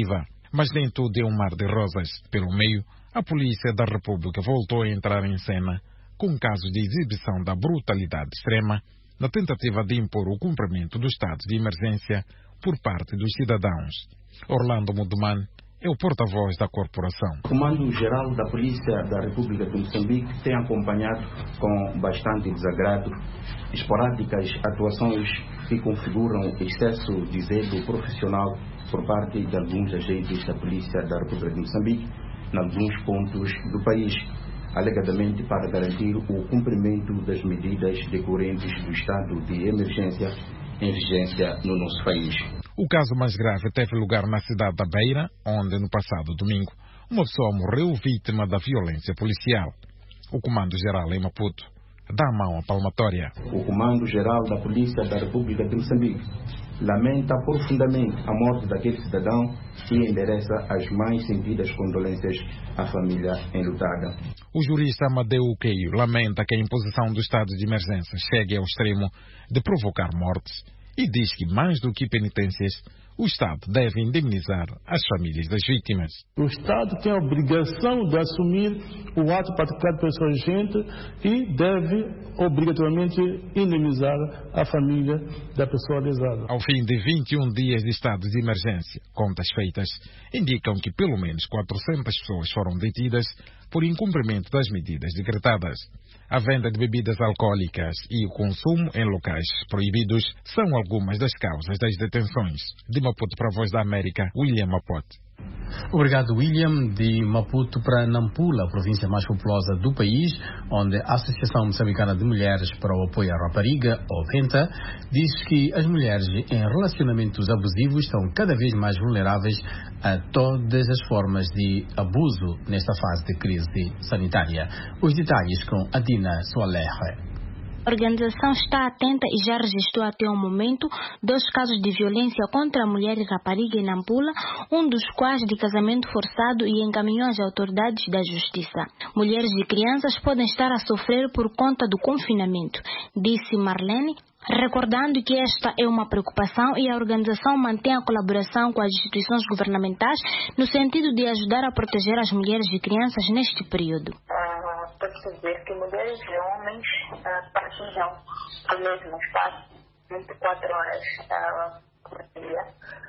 Mas nem tudo é um mar de rosas. Pelo meio, a Polícia da República voltou a entrar em cena com casos de exibição da brutalidade extrema na tentativa de impor o cumprimento do estado de emergência por parte dos cidadãos. Orlando Muduman é o porta-voz da corporação. O Comando-Geral da Polícia da República de Moçambique tem acompanhado com bastante desagrado esporádicas atuações que configuram excesso de zelo profissional por parte de alguns agentes da Polícia da República de Moçambique em alguns pontos do país, alegadamente para garantir o cumprimento das medidas decorrentes do estado de emergência em vigência no nosso país. O caso mais grave teve lugar na cidade da Beira, onde no passado domingo uma pessoa morreu vítima da violência policial. O Comando-Geral em Maputo dá a mão à palmatória. O Comando-Geral da Polícia da República de Moçambique lamenta profundamente a morte daquele cidadão e endereça as mais sentidas condolências à família enlutada. O jurista Amadeu Uqueio lamenta que a imposição do estado de emergência chegue ao extremo de provocar mortes e diz que, mais do que penitências, o Estado deve indemnizar as famílias das vítimas. O Estado tem a obrigação de assumir o ato praticado pela sua gente e deve obrigatoriamente indemnizar a família da pessoa lesada. Ao fim de vinte e um dias de estado de emergência, contas feitas indicam que pelo menos quatrocentas pessoas foram detidas por incumprimento das medidas decretadas. A venda de bebidas alcoólicas e o consumo em locais proibidos são algumas das causas das detenções. De Maputo para a Voz da América, William Mapote. Obrigado, William. De Maputo para Nampula, a província mais populosa do país, onde a Associação Moçambicana de Mulheres para o Apoio à Rapariga, OVENTA, diz que as mulheres em relacionamentos abusivos são cada vez mais vulneráveis a todas as formas de abuso nesta fase de crise sanitária. Os detalhes com Adina Soalerre. A organização está atenta e já registrou até o momento dois casos de violência contra a mulher e rapariga em Nampula, um dos quais de casamento forçado, e encaminhou às autoridades da justiça. Mulheres e crianças podem estar a sofrer por conta do confinamento, disse Marlene, recordando que esta é uma preocupação e a organização mantém a colaboração com as instituições governamentais no sentido de ajudar a proteger as mulheres e crianças neste período. Pode-se dizer que mulheres e homens uh, partilham o mesmo espaço vinte e quatro horas uh, por dia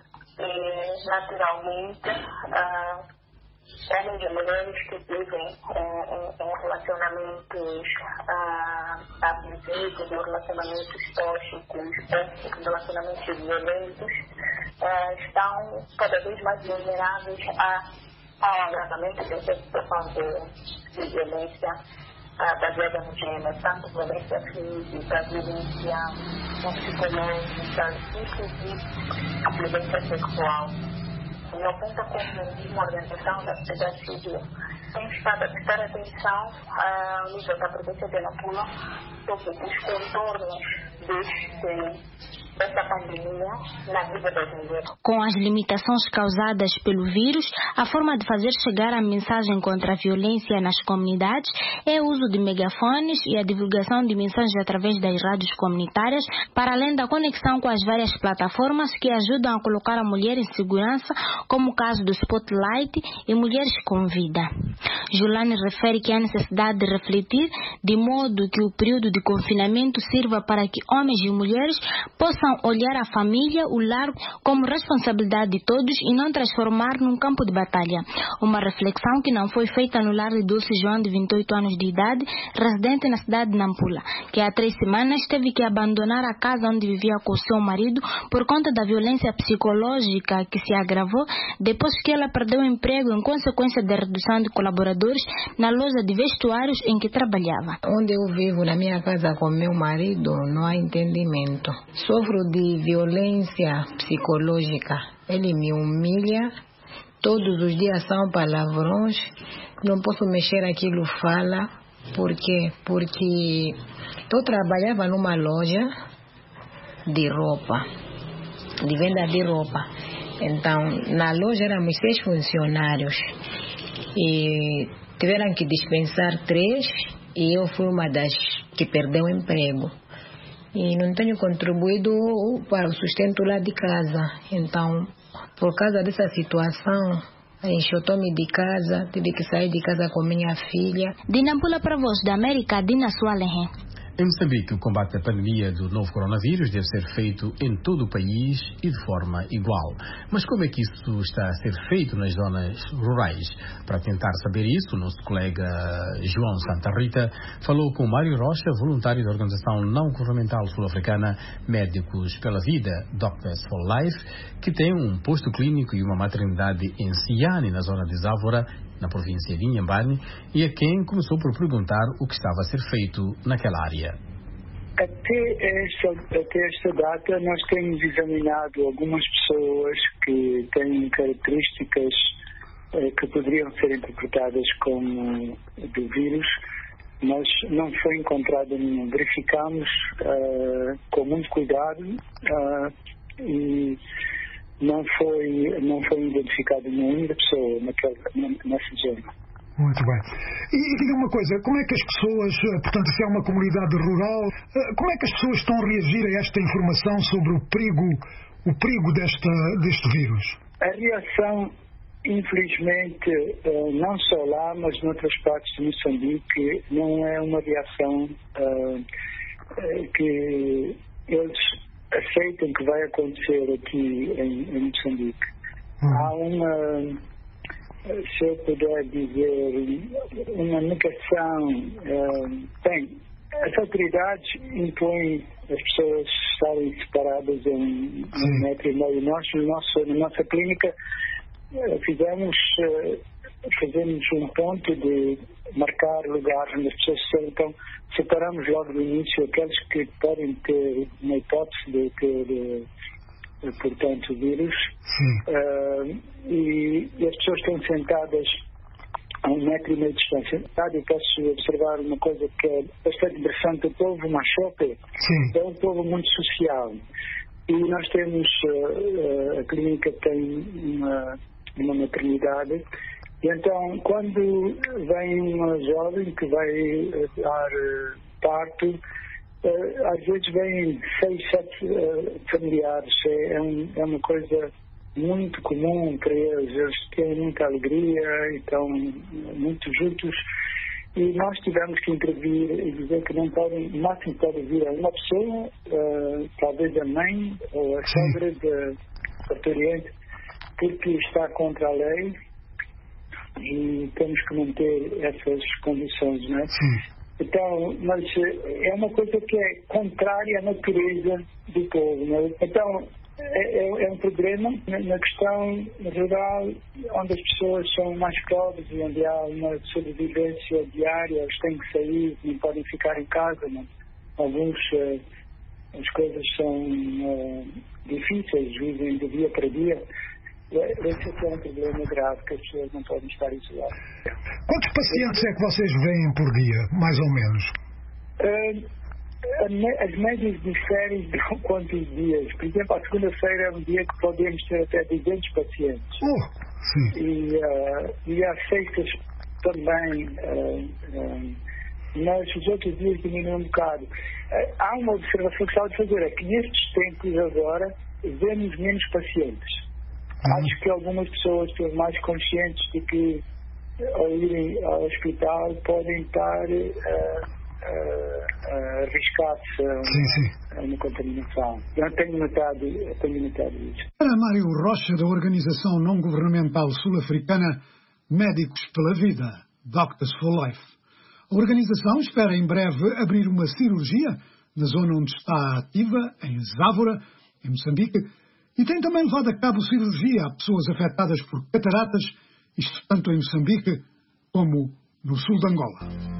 e naturalmente uh, homens e mulheres que vivem em, em, em relacionamentos uh, abusivos, em relacionamentos tóxicos, em relacionamentos violentos uh, estão cada vez mais vulneráveis a ao agravamento dessa situação de, de violência uh, baseada no gênero, tanto violência física, violência psicológica, inclusive a violência sexual. E no ponto a uma organização da sociedade civil tem estado a prestar atenção uh, ao nível da província de Nampula sobre os contornos deste dessa pandemia na vida das mulheres. Com as limitações causadas pelo vírus, a forma de fazer chegar a mensagem contra a violência nas comunidades é o uso de megafones e a divulgação de mensagens através das rádios comunitárias, para além da conexão com as várias plataformas que ajudam a colocar a mulher em segurança, como o caso do Spotlight e Mulheres com Vida. Julane refere que há necessidade de refletir de modo que o período de confinamento sirva para que homens e mulheres possam olhar a família, o lar, como responsabilidade de todos e não transformar num campo de batalha. Uma reflexão que não foi feita no lar de Dulce João, de vinte e oito anos de idade, residente na cidade de Nampula, que há três semanas teve que abandonar a casa onde vivia com seu marido por conta da violência psicológica que se agravou depois que ela perdeu o emprego em consequência da redução de colaboradores na loja de vestuários em que trabalhava. Onde eu vivo, na minha casa com meu marido, não há entendimento. Sofro de violência psicológica. Ele me humilha, todos os dias são palavrões, não posso mexer aquilo, fala. Por quê? Porque eu trabalhava numa loja de roupa, de venda de roupa. Então, na loja éramos seis funcionários e tiveram que dispensar três e eu fui uma das que perdeu o emprego. E não tenho contribuído para o sustento lá de casa. Então, Por causa dessa situação, enxotou-me de casa, tive que sair de casa com minha filha. De Nampula para a Voz da América, Dina Sualehe. Em Moçambique, o combate à pandemia do novo coronavírus deve ser feito em todo o país e de forma igual. Mas como é que isso está a ser feito nas zonas rurais? Para tentar saber isso, o nosso colega João Santa Rita falou com Mário Rocha, voluntário da organização não-governamental sul-africana Médicos pela Vida, Doctors for Life, que tem um posto clínico e uma maternidade em Siane, na zona de Závora, na província de Inhambane, e a quem começou por perguntar o que estava a ser feito naquela área. Até esta, até esta data nós temos examinado algumas pessoas que têm características eh, que poderiam ser interpretadas como do vírus, mas não foi encontrado nenhum. Verificamos uh, com muito cuidado uh, e não foi, não foi identificada nenhuma pessoa naquela, nessa zona. Muito bem. E, e diga uma coisa, como é que as pessoas, portanto, se é uma comunidade rural, como é que as pessoas estão a reagir a esta informação sobre o perigo, o perigo desta, deste vírus? A reação, infelizmente, não só lá, mas noutras partes de Moçambique, não é uma reação uh, que eles aceitam que vai acontecer aqui em, em Moçambique. Hum. Há uma, se eu puder dizer, uma negação. Uh, bem, as autoridades impõem as pessoas estarem separadas em um metro e meio. Nós, no nosso, na nossa clínica, uh, fizemos, uh, fazemos um ponto de marcar lugares onde as pessoas se sentam. Separamos logo no início aqueles que podem ter uma hipótese de ter, portanto, o vírus. Uh, e, e as pessoas estão sentadas a um metro e meio de distância. Eu posso observar uma coisa que é bastante interessante. O povo machope é um povo muito social. E nós temos, uh, a clínica tem uma, uma maternidade. E então, quando vem uma jovem que vai dar uh, parto, uh, às vezes vêm seis, sete uh, familiares. É, é, um, é uma coisa muito comum para eles. Eles têm muita alegria e estão muito juntos. E nós tivemos que intervir e dizer que não podem, o máximo pode vir a uma pessoa, uh, talvez a mãe ou a sogra de parturiente, porque está contra a lei. E temos que manter essas condições, não é? Sim. Então, mas é uma coisa que é contrária à natureza do povo, não é? Então, é, é um problema na questão rural, onde as pessoas são mais pobres e onde há uma sobrevivência diária, eles têm que sair, não podem ficar em casa, não? Alguns, as coisas são uh, difíceis, vivem de dia para dia. Esse é um problema grave, que as pessoas não podem estar isoladas. Quantos pacientes é que vocês veem por dia, mais ou menos? Uh, as médias diferem de quantos dias. Por exemplo, a segunda-feira é um dia que podemos ter até duzentos pacientes. Oh, sim. E, uh, e às sextas também, uh, uh, mas os outros dias diminuem um bocado. Uh, há uma observação que estava a fazer, é que nestes tempos agora vemos menos pacientes. Acho que algumas pessoas estão mais conscientes de que, ao irem ao hospital, podem estar uh, uh, uh, arriscados a, a uma contaminação. Eu tenho notado, tenho notado isso. Para Mário Rocha, da organização não-governamental sul-africana Médicos pela Vida, Doctors for Life. A organização espera em breve abrir uma cirurgia na zona onde está ativa, em Závora, em Moçambique, e tem também levado a cabo cirurgia a pessoas afetadas por cataratas, isto tanto em Moçambique como no sul de Angola.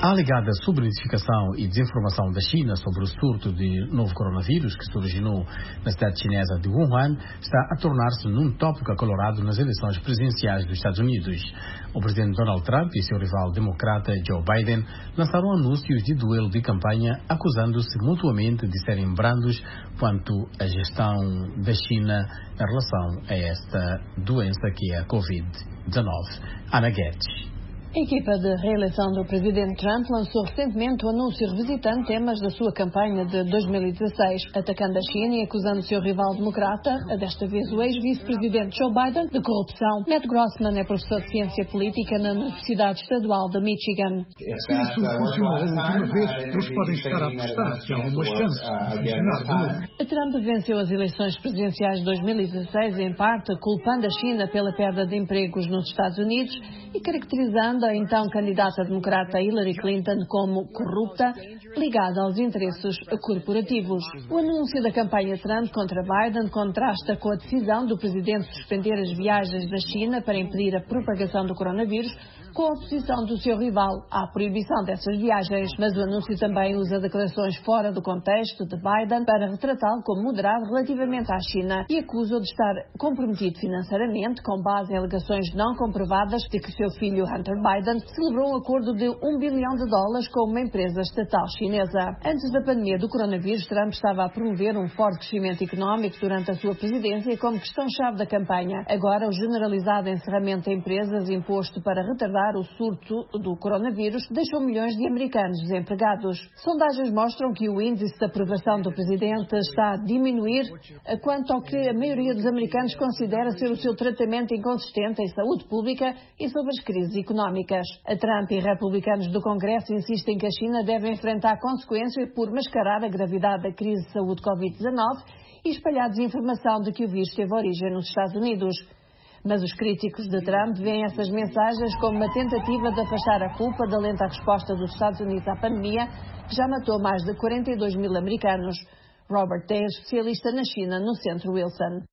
A alegada sobreidentificação e desinformação da China sobre o surto de novo coronavírus que se originou na cidade chinesa de Wuhan está a tornar-se num tópico acalorado nas eleições presidenciais dos Estados Unidos. O presidente Donald Trump e seu rival democrata Joe Biden lançaram anúncios de duelo de campanha, acusando-se mutuamente de serem brandos quanto à gestão da China em relação a esta doença que é a covid dezenove. Ana Guedes. A equipa de reeleição do presidente Trump lançou recentemente o anúncio revisitando temas da sua campanha de dois mil e dezasseis, atacando a China e acusando o seu rival democrata, a desta vez o ex-vice-presidente Joe Biden, de corrupção. Matt Grossman é professor de ciência política na Universidade Estadual de Michigan. Se isso funcionou a última vez, eles podem estar a apostar que há uma chance de funcionar de novo. Trump venceu as eleições presidenciais de dois mil e dezasseis, em parte culpando a China pela perda de empregos nos Estados Unidos e caracterizando a então candidata democrata Hillary Clinton como corrupta, ligada aos interesses corporativos. O anúncio da campanha Trump contra Biden contrasta com a decisão do presidente de suspender as viagens da China para impedir a propagação do coronavírus, com a oposição do seu rival à proibição dessas viagens. Mas o anúncio também usa declarações fora do contexto de Biden para retratá-lo como moderado relativamente à China e acusa-o de estar comprometido financeiramente, com base em alegações não comprovadas de que seu filho Hunter Biden celebrou um acordo de um bilhão de dólares com uma empresa estatal chinesa. Antes da pandemia do coronavírus, Trump estava a promover um forte crescimento económico durante a sua presidência como questão-chave da campanha. Agora, o generalizado encerramento de empresas imposto para retardar o surto do coronavírus deixou milhões de americanos desempregados. Sondagens mostram que o índice de aprovação do presidente está a diminuir quanto ao que a maioria dos americanos considera ser o seu tratamento inconsistente em saúde pública e sobre as crises económicas. A Trump e republicanos do Congresso insistem que a China deve enfrentar consequências por mascarar a gravidade da crise de saúde covid dezenove e espalhar desinformação de que o vírus teve origem nos Estados Unidos. Mas os críticos de Trump veem essas mensagens como uma tentativa de afastar a culpa da lenta resposta dos Estados Unidos à pandemia, que já matou mais de quarenta e dois mil americanos. Robert Day é especialista na China no Centro Wilson.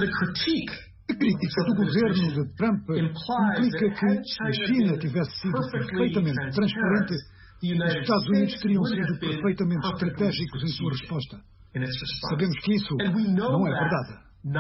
A crítica do governo de Trump implica que, se a China tivesse sido perfeitamente transparente, os Estados Unidos teriam sido perfeitamente estratégicos em sua resposta. Sabemos que isso não é verdade.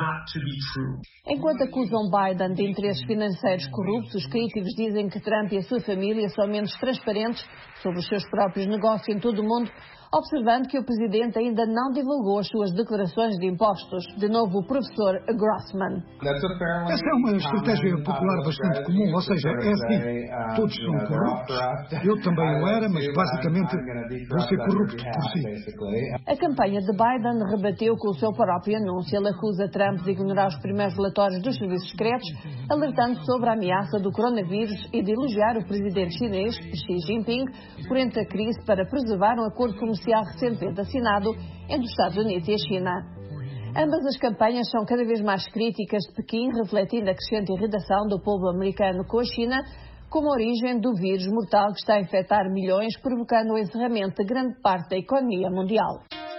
Enquanto acusam Biden de interesses financeiros corruptos, os críticos dizem que Trump e a sua família são menos transparentes sobre os seus próprios negócios em todo o mundo, observando que o presidente ainda não divulgou as suas declarações de impostos. De novo, o professor Grossman. Essa é uma estratégia popular bastante comum, ou seja, é assim, todos são corruptos. Eu também o era, mas basicamente vou ser corrupto por si. A campanha de Biden rebateu com o seu próprio anúncio. Ele acusa Trump de ignorar os primeiros relatórios dos serviços secretos, alertando sobre a ameaça do coronavírus e de elogiar o presidente chinês, Xi Jinping, por entre a crise para preservar um acordo comercial recentemente assinado entre os Estados Unidos e a China. Ambas as campanhas são cada vez mais críticas de Pequim, refletindo a crescente irritação do povo americano com a China, como a origem do vírus mortal que está a infectar milhões, provocando o encerramento de grande parte da economia mundial.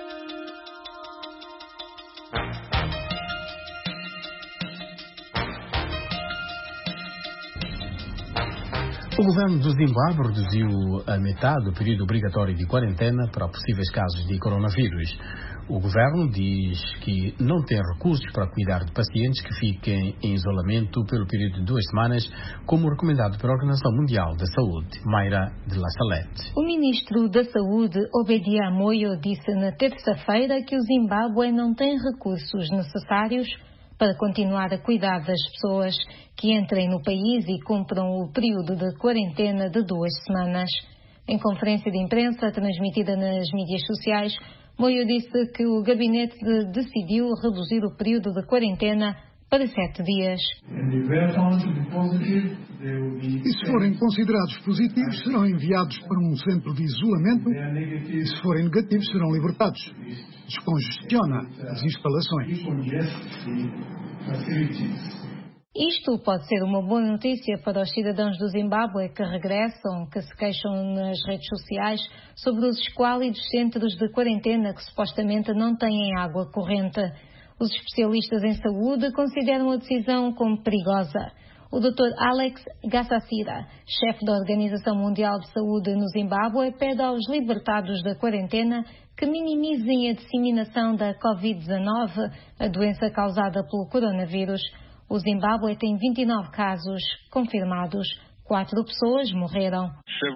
O governo do Zimbábue reduziu a metade o período obrigatório de quarentena para possíveis casos de coronavírus. O governo diz que não tem recursos para cuidar de pacientes que fiquem em isolamento pelo período de duas semanas, como recomendado pela Organização Mundial da Saúde. Mayra de La Salette. O ministro da Saúde, Obedia Moyo, disse na terça-feira que o Zimbábue não tem recursos necessários para continuar a cuidar das pessoas que entrem no país e cumpram o período de quarentena de duas semanas. Em conferência de imprensa transmitida nas mídias sociais, Moyo disse que o gabinete decidiu reduzir o período de quarentena para sete dias. E se forem considerados positivos, serão enviados para um centro de isolamento e se forem negativos, serão libertados. Descongestiona as instalações. Isto pode ser uma boa notícia para os cidadãos do Zimbábue que regressam, que se queixam nas redes sociais sobre os esquálidos centros de quarentena que supostamente não têm água corrente. Os especialistas em saúde consideram a decisão como perigosa. O doutor Alex Gassacira, chefe da Organização Mundial de Saúde no Zimbábue, pede aos libertados da quarentena que minimizem a disseminação da covid dezenove, a doença causada pelo coronavírus. O Zimbábue tem vinte e nove casos confirmados. Quatro pessoas morreram.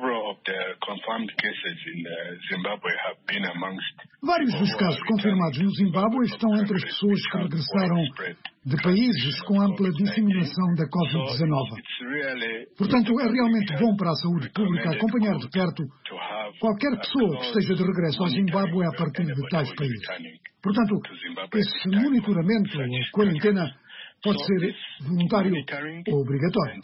Vários dos casos confirmados no Zimbábue estão entre as pessoas que regressaram de países com ampla disseminação da covid dezenove. Portanto, é realmente bom para a saúde pública acompanhar de perto qualquer pessoa que esteja de regresso ao Zimbábue a partir de tais países. Portanto, esse monitoramento ou quarentena pode ser voluntário ou obrigatório.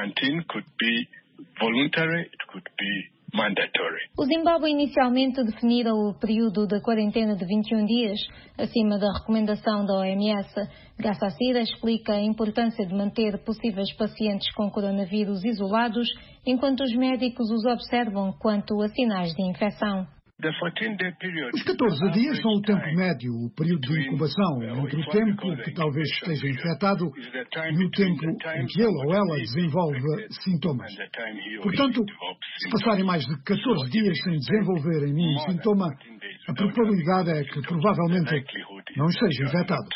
O Zimbábue inicialmente definira o período da quarentena de vinte e um dias, acima da recomendação da O M S. Gassacira explica a importância de manter possíveis pacientes com coronavírus isolados, enquanto os médicos os observam quanto a sinais de infecção. Os catorze dias são o tempo médio, o período de incubação, entre o tempo que talvez esteja infectado e o tempo em que ele ou ela desenvolve sintomas. Portanto, se passarem mais de catorze dias sem desenvolverem nenhum sintoma, a probabilidade é que provavelmente não esteja infectado.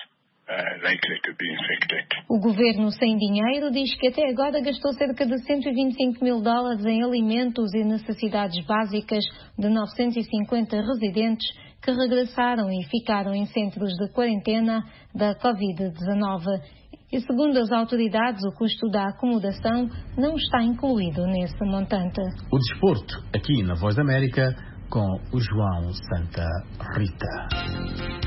O governo sem dinheiro diz que até agora gastou cerca de cento e vinte e cinco mil dólares em alimentos e necessidades básicas de novecentos e cinquenta residentes que regressaram e ficaram em centros de quarentena da covid dezenove. E segundo as autoridades, o custo da acomodação não está incluído nesse montante. O desporto, aqui na Voz da América, com o João Santa Rita.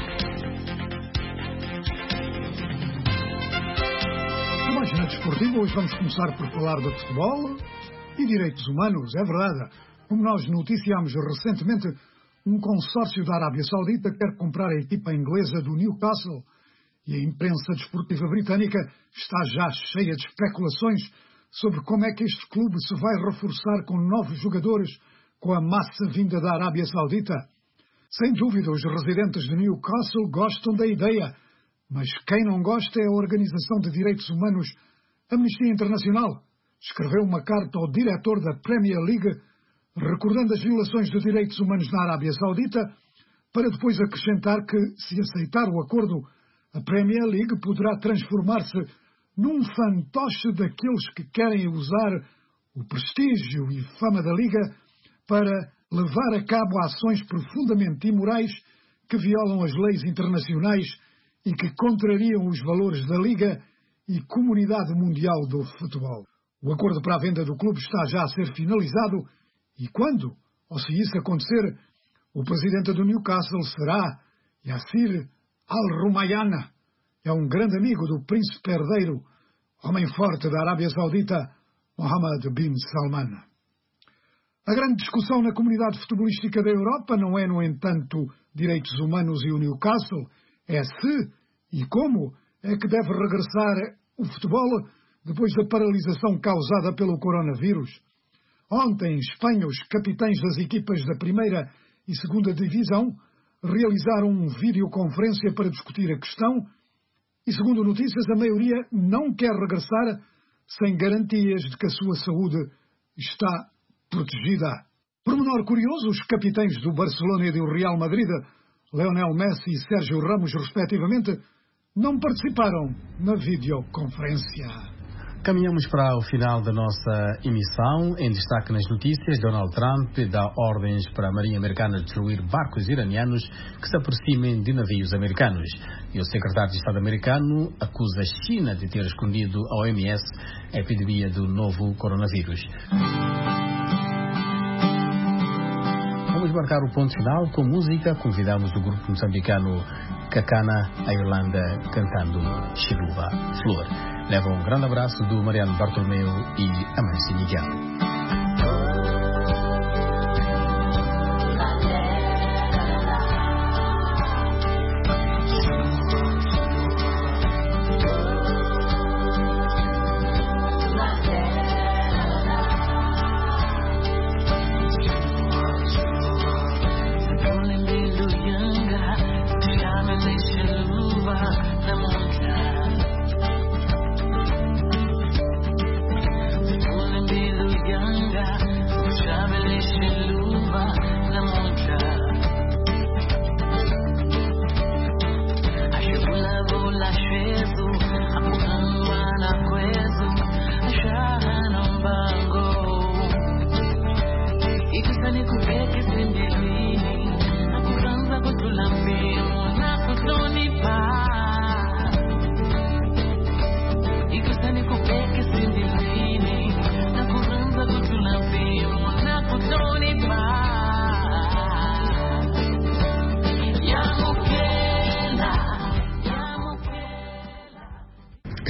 Na página desportiva, hoje vamos começar por falar de futebol e direitos humanos. É verdade. Como nós noticiámos recentemente, um consórcio da Arábia Saudita quer comprar a equipa inglesa do Newcastle e a imprensa desportiva britânica está já cheia de especulações sobre como é que este clube se vai reforçar com novos jogadores com a massa vinda da Arábia Saudita. Sem dúvida, os residentes de Newcastle gostam da ideia, mas quem não gosta é a Organização de Direitos Humanos Amnistia Internacional. Escreveu uma carta ao diretor da Premier League, recordando as violações de direitos humanos na Arábia Saudita, para depois acrescentar que, se aceitar o acordo, a Premier League poderá transformar-se num fantoche daqueles que querem usar o prestígio e fama da Liga para levar a cabo ações profundamente imorais que violam as leis internacionais e que contrariam os valores da Liga e Comunidade Mundial do Futebol. O acordo para a venda do clube está já a ser finalizado e quando, ou se isso acontecer, o presidente do Newcastle será Yasser Al-Rumayyan. É um grande amigo do príncipe herdeiro, homem forte da Arábia Saudita, Mohammed bin Salman. A grande discussão na comunidade futebolística da Europa não é, no entanto, direitos humanos e o Newcastle, é se e como é que deve regressar o futebol depois da paralisação causada pelo coronavírus. Ontem, em Espanha, os capitães das equipas da primeira e segunda divisão realizaram uma videoconferência para discutir a questão e, segundo notícias, a maioria não quer regressar sem garantias de que a sua saúde está protegida. Por menor curioso, os capitães do Barcelona e do Real Madrid, Lionel Messi e Sérgio Ramos, respectivamente, não participaram na videoconferência. Caminhamos para o final da nossa emissão. Em destaque nas notícias, Donald Trump dá ordens para a Marinha Americana destruir barcos iranianos que se aproximem de navios americanos. E o secretário de Estado americano acusa a China de ter escondido à O M S a epidemia do novo coronavírus. Vamos marcar o ponto final com música. Convidamos o grupo moçambicano Cacana, a Irlanda, cantando Chiluva Flor. Leva um grande abraço do Mariano Bartolomeu e Amanci Miguel.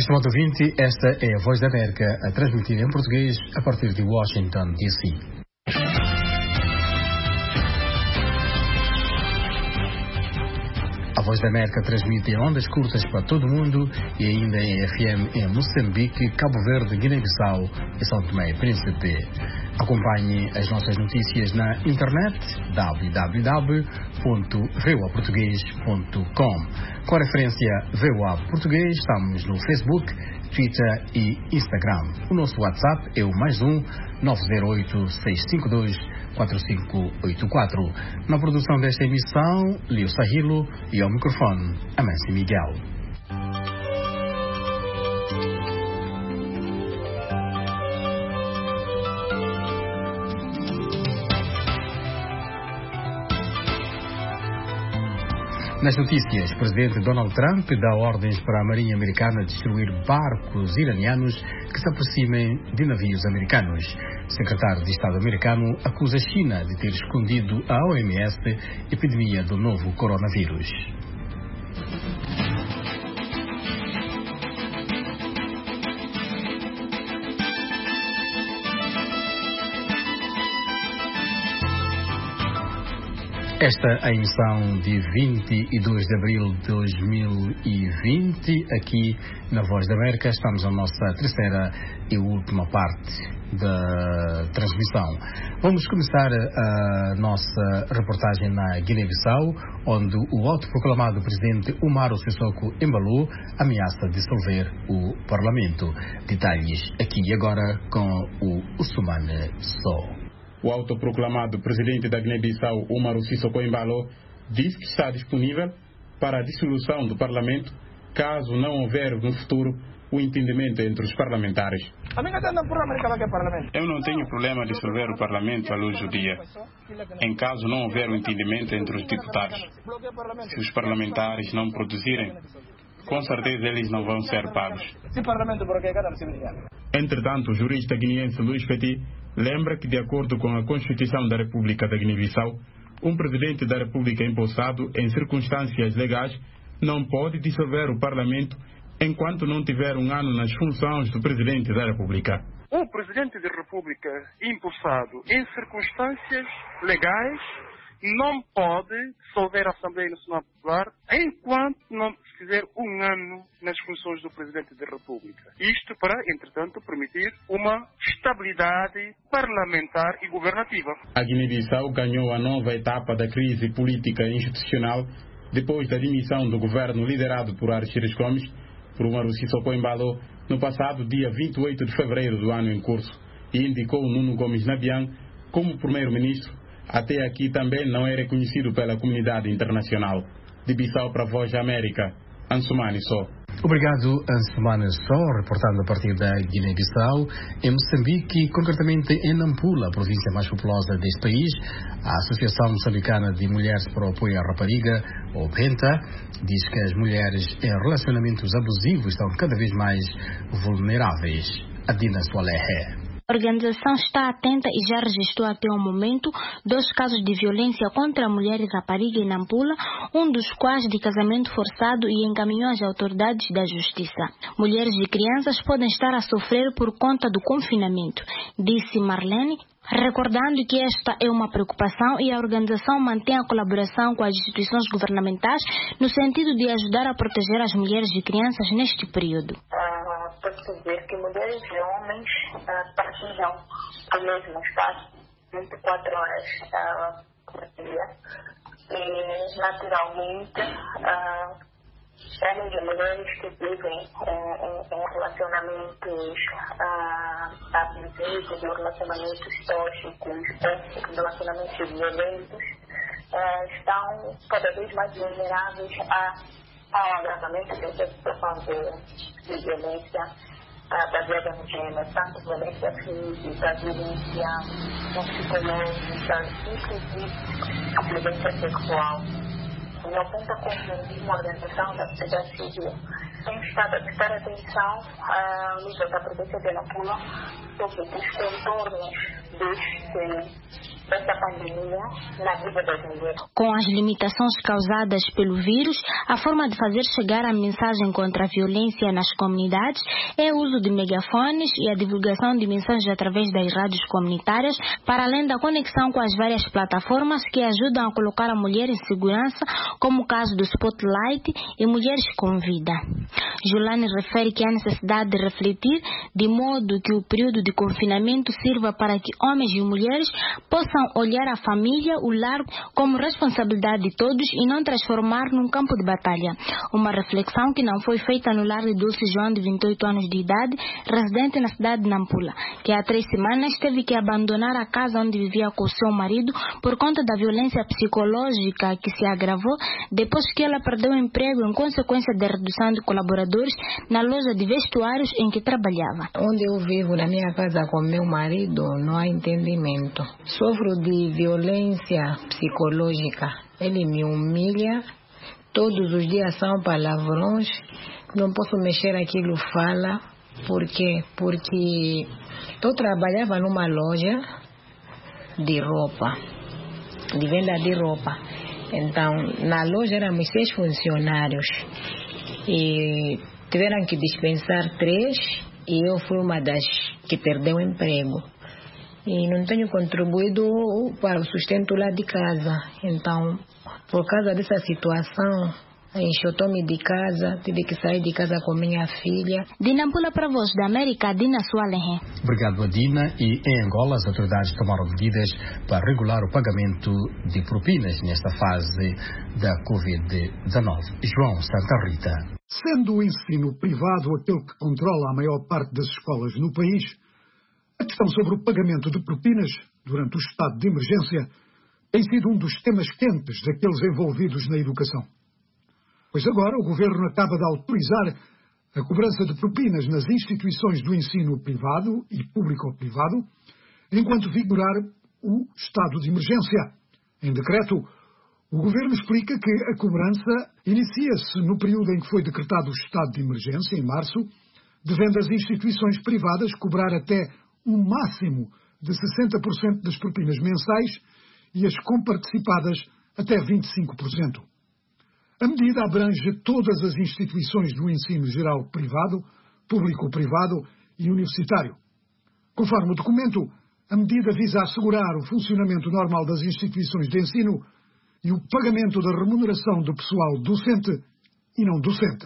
Estimado ouvinte, esta é a Voz da América, a transmitir em português a partir de Washington, D C. A Voz da América transmite em ondas curtas para todo o mundo e ainda em F M em Moçambique, Cabo Verde, Guiné-Bissau e São Tomé e Príncipe. Acompanhe as nossas notícias na internet w w w ponto voa português ponto com. Com a referência VOA Português, estamos no Facebook, Twitter e Instagram. O nosso WhatsApp é o mais um nove zero oito, seis cinco dois, quatro cinco oito quatro. Na produção desta emissão, Leo Sahilo e ao microfone, Amancio Miguel. Nas notícias, o presidente Donald Trump dá ordens para a Marinha Americana destruir barcos iranianos que se aproximem de navios americanos. O secretário de Estado americano acusa a China de ter escondido à O M S a epidemia do novo coronavírus. Esta é a emissão de vinte e dois de abril de dois mil e vinte, aqui na Voz da América. Estamos na nossa terceira e última parte da transmissão. Vamos começar a nossa reportagem na Guiné-Bissau, onde o autoproclamado presidente Umaro Sissoko Embalo ameaça dissolver o Parlamento. Detalhes aqui e agora com o Ousmane Sow. O autoproclamado presidente da Guiné-Bissau, Umaro Sissoko Embalo, diz que está disponível para a dissolução do Parlamento caso não houver no futuro o entendimento entre os parlamentares. Eu não tenho problema de dissolver o Parlamento à luz do dia, em caso não houver o entendimento entre os deputados. Se os parlamentares não produzirem, com certeza eles não vão ser pagos. Entretanto, o jurista guineense Luís Petit lembra que, de acordo com a Constituição da República da Guiné-Bissau, um presidente da República empossado em circunstâncias legais não pode dissolver o Parlamento enquanto não tiver um ano nas funções do presidente da República. O presidente da República empossado em circunstâncias legais não pode dissolver a Assembleia Nacional Popular enquanto não fizer um ano nas funções do Presidente da República. Isto para, entretanto, permitir uma estabilidade parlamentar e governativa. A Guiné-Bissau ganhou a nova etapa da crise política e institucional depois da demissão do governo liderado por Archíris Gomes, por Umaro Sissoko Embalo, no passado dia vinte e oito de fevereiro do ano em curso, e indicou Nuno Gomes Nabian como primeiro-ministro. Até aqui também não é reconhecido pela comunidade internacional. De Bissau para a Voz da América, Ansumani Sow. Obrigado, Ansumani Sow, reportando a partir da Guiné-Bissau. Em Moçambique, concretamente em Nampula, a província mais populosa deste país, a Associação Moçambicana de Mulheres para o Apoio à Rapariga, ou PENTA, diz que as mulheres em relacionamentos abusivos estão cada vez mais vulneráveis. Adina Soalehe. A organização está atenta e já registrou até o momento dois casos de violência contra a mulher e rapariga em Nampula, um dos quais de casamento forçado, e encaminhou às autoridades da justiça. Mulheres e crianças podem estar a sofrer por conta do confinamento, disse Marlene, recordando que esta é uma preocupação e a organização mantém a colaboração com as instituições governamentais no sentido de ajudar a proteger as mulheres e crianças neste período. Pode-se dizer que mulheres e homens uh, partilham o mesmo espaço vinte e quatro horas uh, por dia e, naturalmente, uh, homens e mulheres que vivem em, em, em relacionamentos uh, abusivos, relacionamentos tóxicos, relacionamentos violentos, uh, estão cada vez mais vulneráveis a ao agravamento dessa situação de, de violência uh, baseada no gênero, tanto violência física, violência psicológica, inclusive a violência sexual. E ao ponto de confundir uma organização da sociedade civil tem estado a prestar atenção ao uh, nível da província de Nampula sobre os contornos deste dessa pandemia na vida das mulheres. Com as limitações causadas pelo vírus, a forma de fazer chegar a mensagem contra a violência nas comunidades é o uso de megafones e a divulgação de mensagens através das rádios comunitárias, para além da conexão com as várias plataformas que ajudam a colocar a mulher em segurança, como o caso do Spotlight e Mulheres com Vida. Julane refere que há necessidade de refletir de modo que o período de confinamento sirva para que homens e mulheres possam olhar a família, o lar, como responsabilidade de todos e não transformar num campo de batalha. Uma reflexão que não foi feita no lar de Dulce João, de vinte e oito anos de idade, residente na cidade de Nampula, que há três semanas teve que abandonar a casa onde vivia com seu marido por conta da violência psicológica que se agravou depois que ela perdeu o emprego em consequência da redução de colaboradores na loja de vestuários em que trabalhava. Onde eu vivo, na minha casa com meu marido, não há entendimento. Sofro de violência psicológica. Ele me humilha. Todos os dias são palavrões. Não posso mexer aquilo, fala. Por quê? Porque eu trabalhava numa loja de roupa, de venda de roupa. Então, na loja éramos seis funcionários. E tiveram que dispensar três. E eu fui uma das que perdeu o emprego. E não tenho contribuído para o sustento lá de casa. Então, por causa dessa situação, enxotou-me de casa, tive que sair de casa com minha filha. De Nampula para a Voz da América, Dina Sualenhe. Obrigado, Adina. E em Angola, as autoridades tomaram medidas para regular o pagamento de propinas nesta fase da covid dezenove. João Santa Rita. Sendo o ensino privado aquele que controla a maior parte das escolas no país, a questão sobre o pagamento de propinas durante o estado de emergência tem sido um dos temas quentes daqueles envolvidos na educação. Pois agora o Governo acaba de autorizar a cobrança de propinas nas instituições do ensino privado e público-privado, enquanto vigorar o estado de emergência. Em decreto, o Governo explica que a cobrança inicia-se no período em que foi decretado o estado de emergência, em março, devendo as instituições privadas cobrar até um máximo de sessenta por cento das propinas mensais e as comparticipadas até vinte e cinco por cento. A medida abrange todas as instituições do ensino geral privado, público-privado e universitário. Conforme o documento, a medida visa assegurar o funcionamento normal das instituições de ensino e o pagamento da remuneração do pessoal docente e não docente.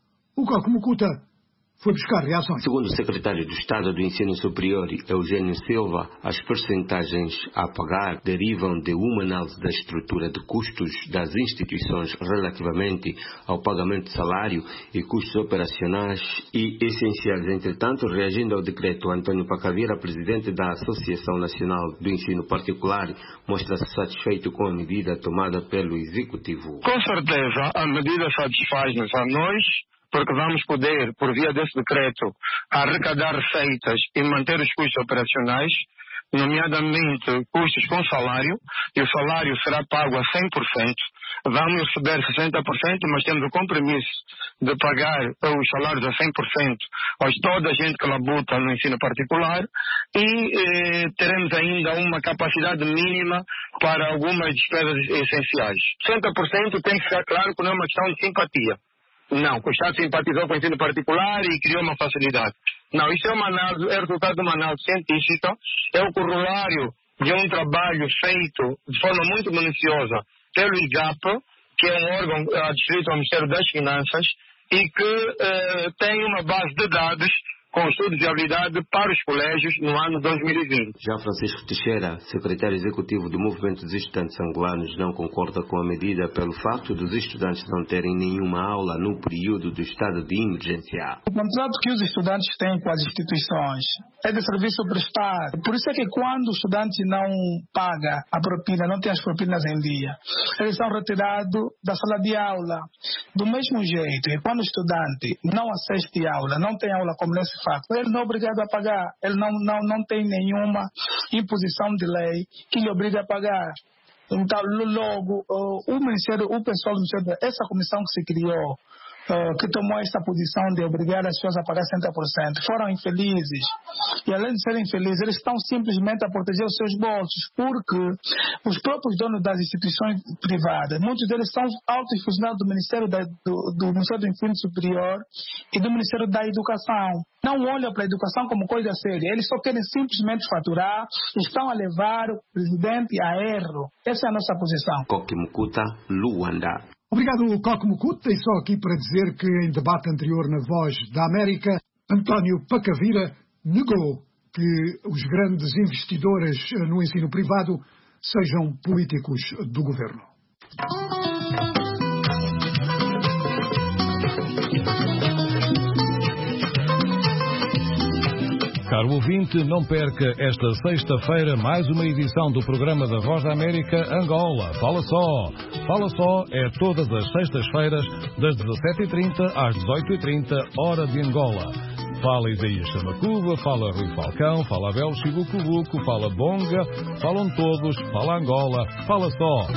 O Coco Mucuta foi buscar reações. Segundo o secretário do Estado do Ensino Superior, Eugênio Silva, as percentagens a pagar derivam de uma análise da estrutura de custos das instituições relativamente ao pagamento de salário e custos operacionais e essenciais. Entretanto, reagindo ao decreto, António Pacavira, presidente da Associação Nacional do Ensino Particular, mostra-se satisfeito com a medida tomada pelo Executivo. Com certeza, a medida satisfaz-nos a nós, porque vamos poder, por via desse decreto, arrecadar receitas e manter os custos operacionais, nomeadamente custos com salário, e o salário será pago a cem por cento. Vamos receber sessenta por cento, mas temos o compromisso de pagar os salários a cem por cento a toda a gente que labuta no ensino particular e eh, teremos ainda uma capacidade mínima para algumas despesas essenciais. sessenta por cento tem que ficar claro que não é uma questão de simpatia. Não, o Estado simpatizou com o ensino particular e criou uma facilidade. Não, isso é, uma análise, é resultado de uma análise científica, é o corolário de um trabalho feito de forma muito minuciosa pelo I G A P, que é um órgão adscrito ao Ministério das Finanças e que eh, tem uma base de dados com estudo de viabilidade para os colégios no ano dois mil e vinte. Já Francisco Teixeira, secretário executivo do Movimento dos Estudantes Angolanos, não concorda com a medida pelo facto dos estudantes não terem nenhuma aula no período do estado de emergência. O contrato que os estudantes têm com as instituições é de serviço prestado. Por isso é que quando o estudante não paga a propina, não tem as propinas em dia, eles são retirados da sala de aula. Do mesmo jeito que quando o estudante não assiste a aula, não tem aula como nesse facto, ele não é obrigado a pagar, ele não, não, não tem nenhuma imposição de lei que lhe obriga a pagar. Então, logo, o Ministério, o pessoal do Ministério, essa comissão que se criou, Uh, que tomou esta posição de obrigar as pessoas a pagar sessenta por cento, foram infelizes, e além de serem felizes, eles estão simplesmente a proteger os seus bolsos, porque os próprios donos das instituições privadas, muitos deles são altos funcionários do Ministério, da, do, do Ministério do Ensino Superior e do Ministério da Educação. Não olham para a educação como coisa séria, eles só querem simplesmente faturar, estão a levar o presidente a erro. Essa é a nossa posição. Kokimukuta, Luanda. Obrigado, Coque Mucuta. E só aqui para dizer que em debate anterior na Voz da América, António Pacavira negou que os grandes investidores no ensino privado sejam políticos do governo. Caro ouvinte, não perca esta sexta-feira mais uma edição do programa da Voz da América Angola. Fala Só. Fala Só é todas as sextas-feiras, das dezassete e trinta às dezoito e trinta, hora de Angola. Fala Isaías Chamacuba, fala Rui Falcão, fala Abel Chibucubuco, fala Bonga, falam todos, fala Angola. Fala Só.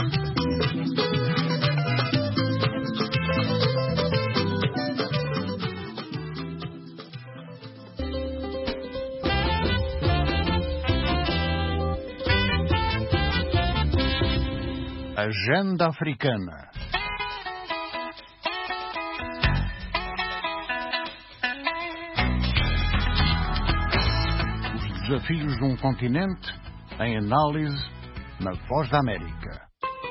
Agenda Africana. Os desafios de um continente em análise na Voz da América.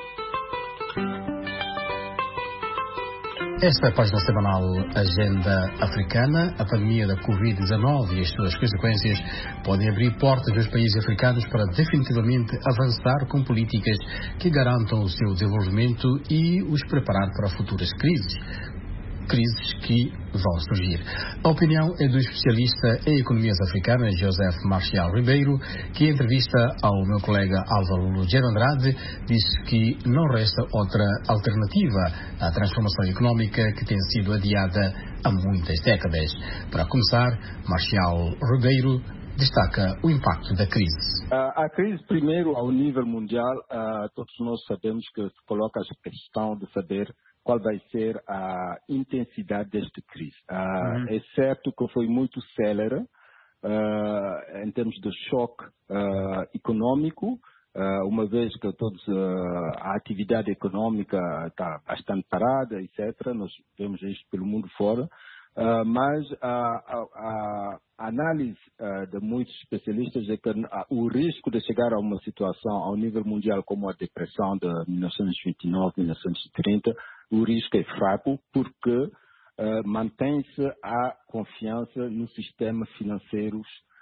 Esta é a página semanal Agenda Africana. A pandemia da covid dezenove e as suas consequências podem abrir portas dos países africanos para definitivamente avançar com políticas que garantam o seu desenvolvimento e os preparar para futuras crises. Crises que vão surgir. A opinião é do especialista em economias africanas, José Marcial Ribeiro, que em entrevista ao meu colega Álvaro Lugero Andrade disse que não resta outra alternativa à transformação económica que tem sido adiada há muitas décadas. Para começar, Marcial Ribeiro destaca o impacto da crise. Uh, a crise, primeiro, ao nível mundial, uh, todos nós sabemos que se coloca a questão de saber qual vai ser a intensidade desta crise. Uh, uhum. É certo que foi muito célere uh, em termos de choque uh, econômico, uh, uma vez que todos, uh, a atividade econômica está bastante parada, etcétera. Nós vemos isto pelo mundo fora. Uh, mas a, a, a análise uh, de muitos especialistas é que uh, o risco de chegar a uma situação ao nível mundial como a depressão de mil novecentos e vinte e nove, mil novecentos e trinta, o risco é fraco porque uh, mantém-se a confiança no sistema financeiro,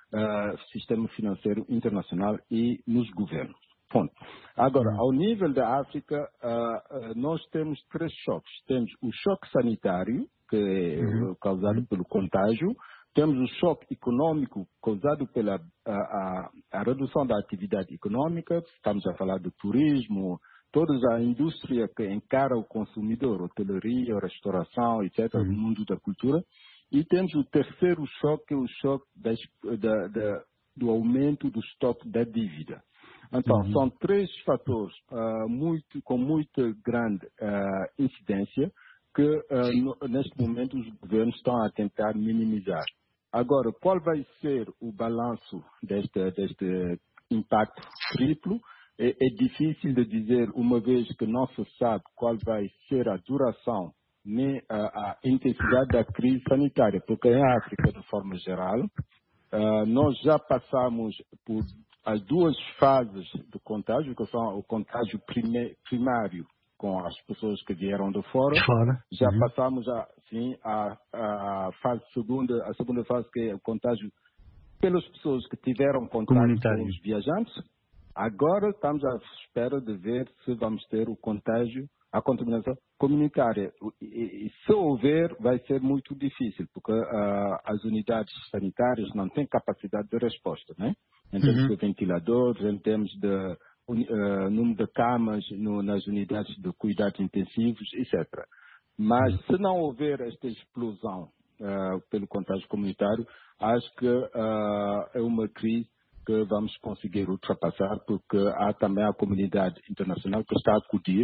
uh, sistema financeiro internacional e nos governos. Ponto. Agora, ao nível da África, uh, uh, nós temos três choques. Temos o choque sanitário, que é uhum. causado pelo contágio. Temos o choque econômico causado pela a, a, a redução da atividade econômica. Estamos a falar do turismo, toda a indústria que encara o consumidor, hotelaria, restauração, etcétera, uhum. no mundo da cultura. E temos o terceiro choque, que é o choque das, da, da, do aumento do estoque da dívida. Então, uhum. são três fatores uh, muito, com muita grande uh, incidência que uh, no, neste momento os governos estão a tentar minimizar. Agora, qual vai ser o balanço deste, deste impacto triplo? É, é difícil de dizer, uma vez que não se sabe qual vai ser a duração nem a, a intensidade da crise sanitária, porque em África, de forma geral, uh, nós já passamos por as duas fases do contágio, que são o contágio prime, primário, com as pessoas que vieram de fora, fora. já uhum. passamos a, sim, a, a fase segunda, a segunda fase, que é o contágio pelas pessoas que tiveram contato com os viajantes. Agora estamos à espera de ver se vamos ter o contágio, a contaminação comunitária. E, e, e se houver, vai ser muito difícil, porque uh, as unidades sanitárias não têm capacidade de resposta, né? Em termos uhum. de ventiladores, em termos de Uh, número de camas no, nas unidades de cuidados intensivos, etcétera. Mas se não houver esta explosão uh, pelo contágio comunitário, acho que uh, é uma crise que vamos conseguir ultrapassar, porque há também a comunidade internacional que está a acudir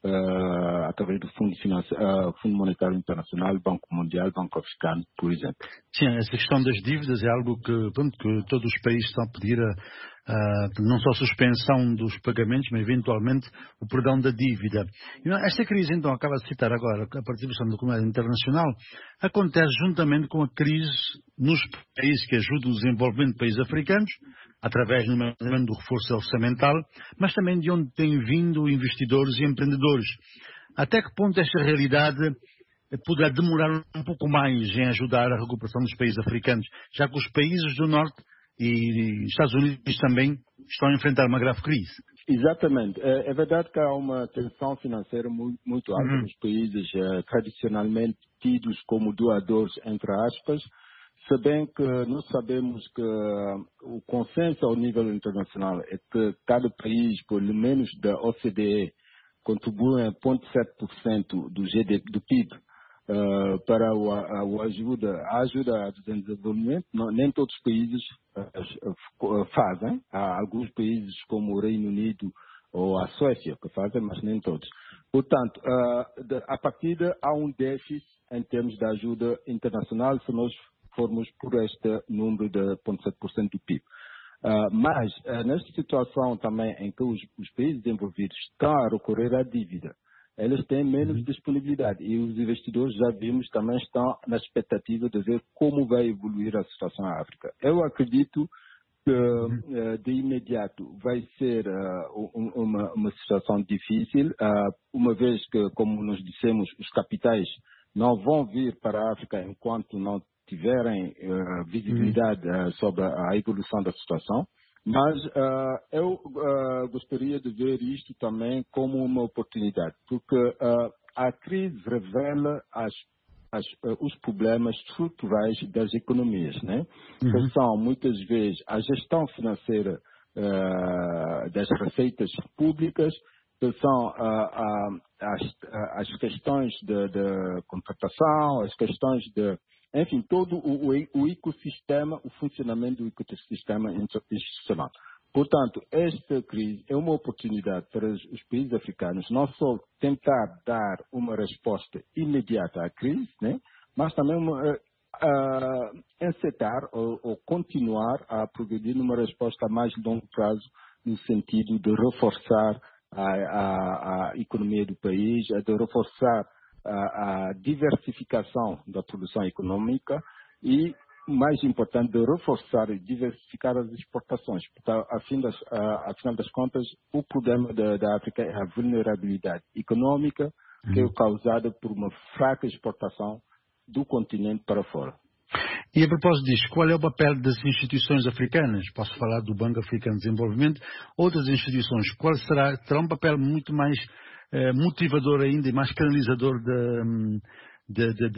uh, através do Fundo, Finance, uh, Fundo Monetário Internacional, Banco Mundial, Banco Africano, por exemplo. Sim, essa questão das dívidas é algo que, pronto, que todos os países estão a pedir a, a, não só a suspensão dos pagamentos, mas eventualmente o perdão da dívida. E esta crise, então, acaba de citar agora, a participação da comunidade internacional, acontece juntamente com a crise nos países que ajudam o desenvolvimento de países africanos, através do reforço orçamental, mas também de onde têm vindo investidores e empreendedores. Até que ponto esta realidade poderá demorar um pouco mais em ajudar a recuperação dos países africanos, já que os países do Norte e Estados Unidos também estão a enfrentar uma grave crise? Exatamente. É, é verdade que há uma tensão financeira muito, muito alta uhum. nos países eh, tradicionalmente tidos como doadores, entre aspas, sabendo que nós sabemos que uh, o consenso ao nível internacional é que cada país, pelo menos da O C D E, contribui a zero vírgula sete por cento do, G D P, do P I B uh, para o, a, o ajuda, a ajuda ao desenvolvimento. Não, nem todos os países uh, uh, fazem. Há alguns países como o Reino Unido ou a Suécia que fazem, mas nem todos. Portanto, uh, de, a partida há um déficit em termos de ajuda internacional se nós formos por este número de zero vírgula sete por cento do P I B. Uh, mas, uh, nesta situação também em que os, os países desenvolvidos estão a recorrer à dívida, eles têm menos uhum. disponibilidade e os investidores, já vimos, também estão na expectativa de ver como vai evoluir a situação na África. Eu acredito que uh, de imediato vai ser uh, um, uma, uma situação difícil, uh, uma vez que, como nós dissemos, os capitais não vão vir para a África enquanto não tiverem uh, visibilidade uh, sobre a evolução da situação, mas uh, eu uh, gostaria de ver isto também como uma oportunidade, porque uh, a crise revela as, as, uh, os problemas estruturais das economias, né? Uhum. Que são muitas vezes a gestão financeira uh, das receitas públicas, que são uh, uh, as, as questões de, de contratação, as questões de enfim, todo o, o ecossistema, o funcionamento do ecossistema institucional. Portanto, esta crise é uma oportunidade para os, os países africanos não só tentar dar uma resposta imediata à crise, né, mas também uma, uh, uh, encetar ou, ou continuar a progredir numa resposta a mais longo prazo, no sentido de reforçar a, a, a economia do país, de reforçar A, a diversificação da produção econômica e, mais importante, de reforçar e diversificar as exportações. Porque, a fim das, a, a final das contas, o problema da, da África é a vulnerabilidade econômica que é causada por uma fraca exportação do continente para fora. E a propósito disso, qual é o papel das instituições africanas? Posso falar do Banco Africano de Desenvolvimento, outras instituições. Qual será? Terá um papel muito mais motivador ainda e mais canalizador de, de, de,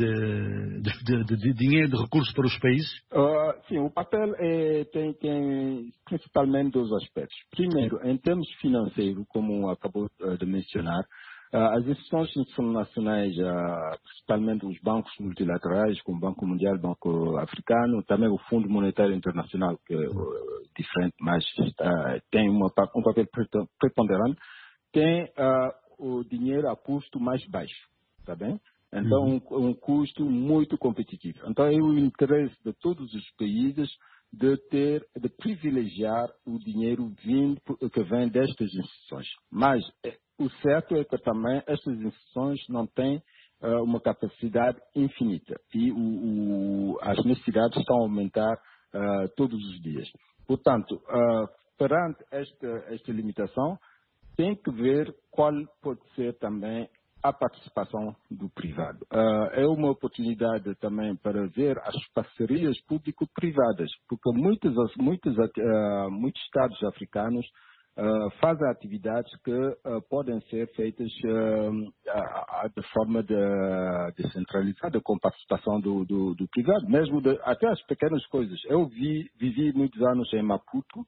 de, de, de dinheiro, de recursos para os países? Uh, sim, o papel é, tem, tem principalmente dois aspectos. Primeiro, em termos financeiros, como acabou de mencionar, uh, as instituições internacionais, uh, principalmente os bancos multilaterais, como o Banco Mundial, Banco Africano, também o Fundo Monetário Internacional, que é uh, diferente, mas uh, tem uma, um papel preponderante, tem uh, o dinheiro a custo mais baixo, tá bem? Então, uhum. um, um custo muito competitivo. Então, é o interesse de todos os países de ter, de privilegiar o dinheiro vindo, que vem destas instituições. Mas é, o certo é que também estas instituições não têm uh, uma capacidade infinita e o, o, as necessidades estão a aumentar uh, todos os dias. Portanto, uh, perante esta, esta limitação, tem que ver qual pode ser também a participação do privado. Uh, é uma oportunidade também para ver as parcerias público-privadas, porque muitos, muitos, uh, muitos estados africanos uh, fazem atividades que uh, podem ser feitas uh, uh, de forma de, descentralizada, com participação do, do, do privado, mesmo de, até as pequenas coisas. Eu vi, vivi muitos anos em Maputo,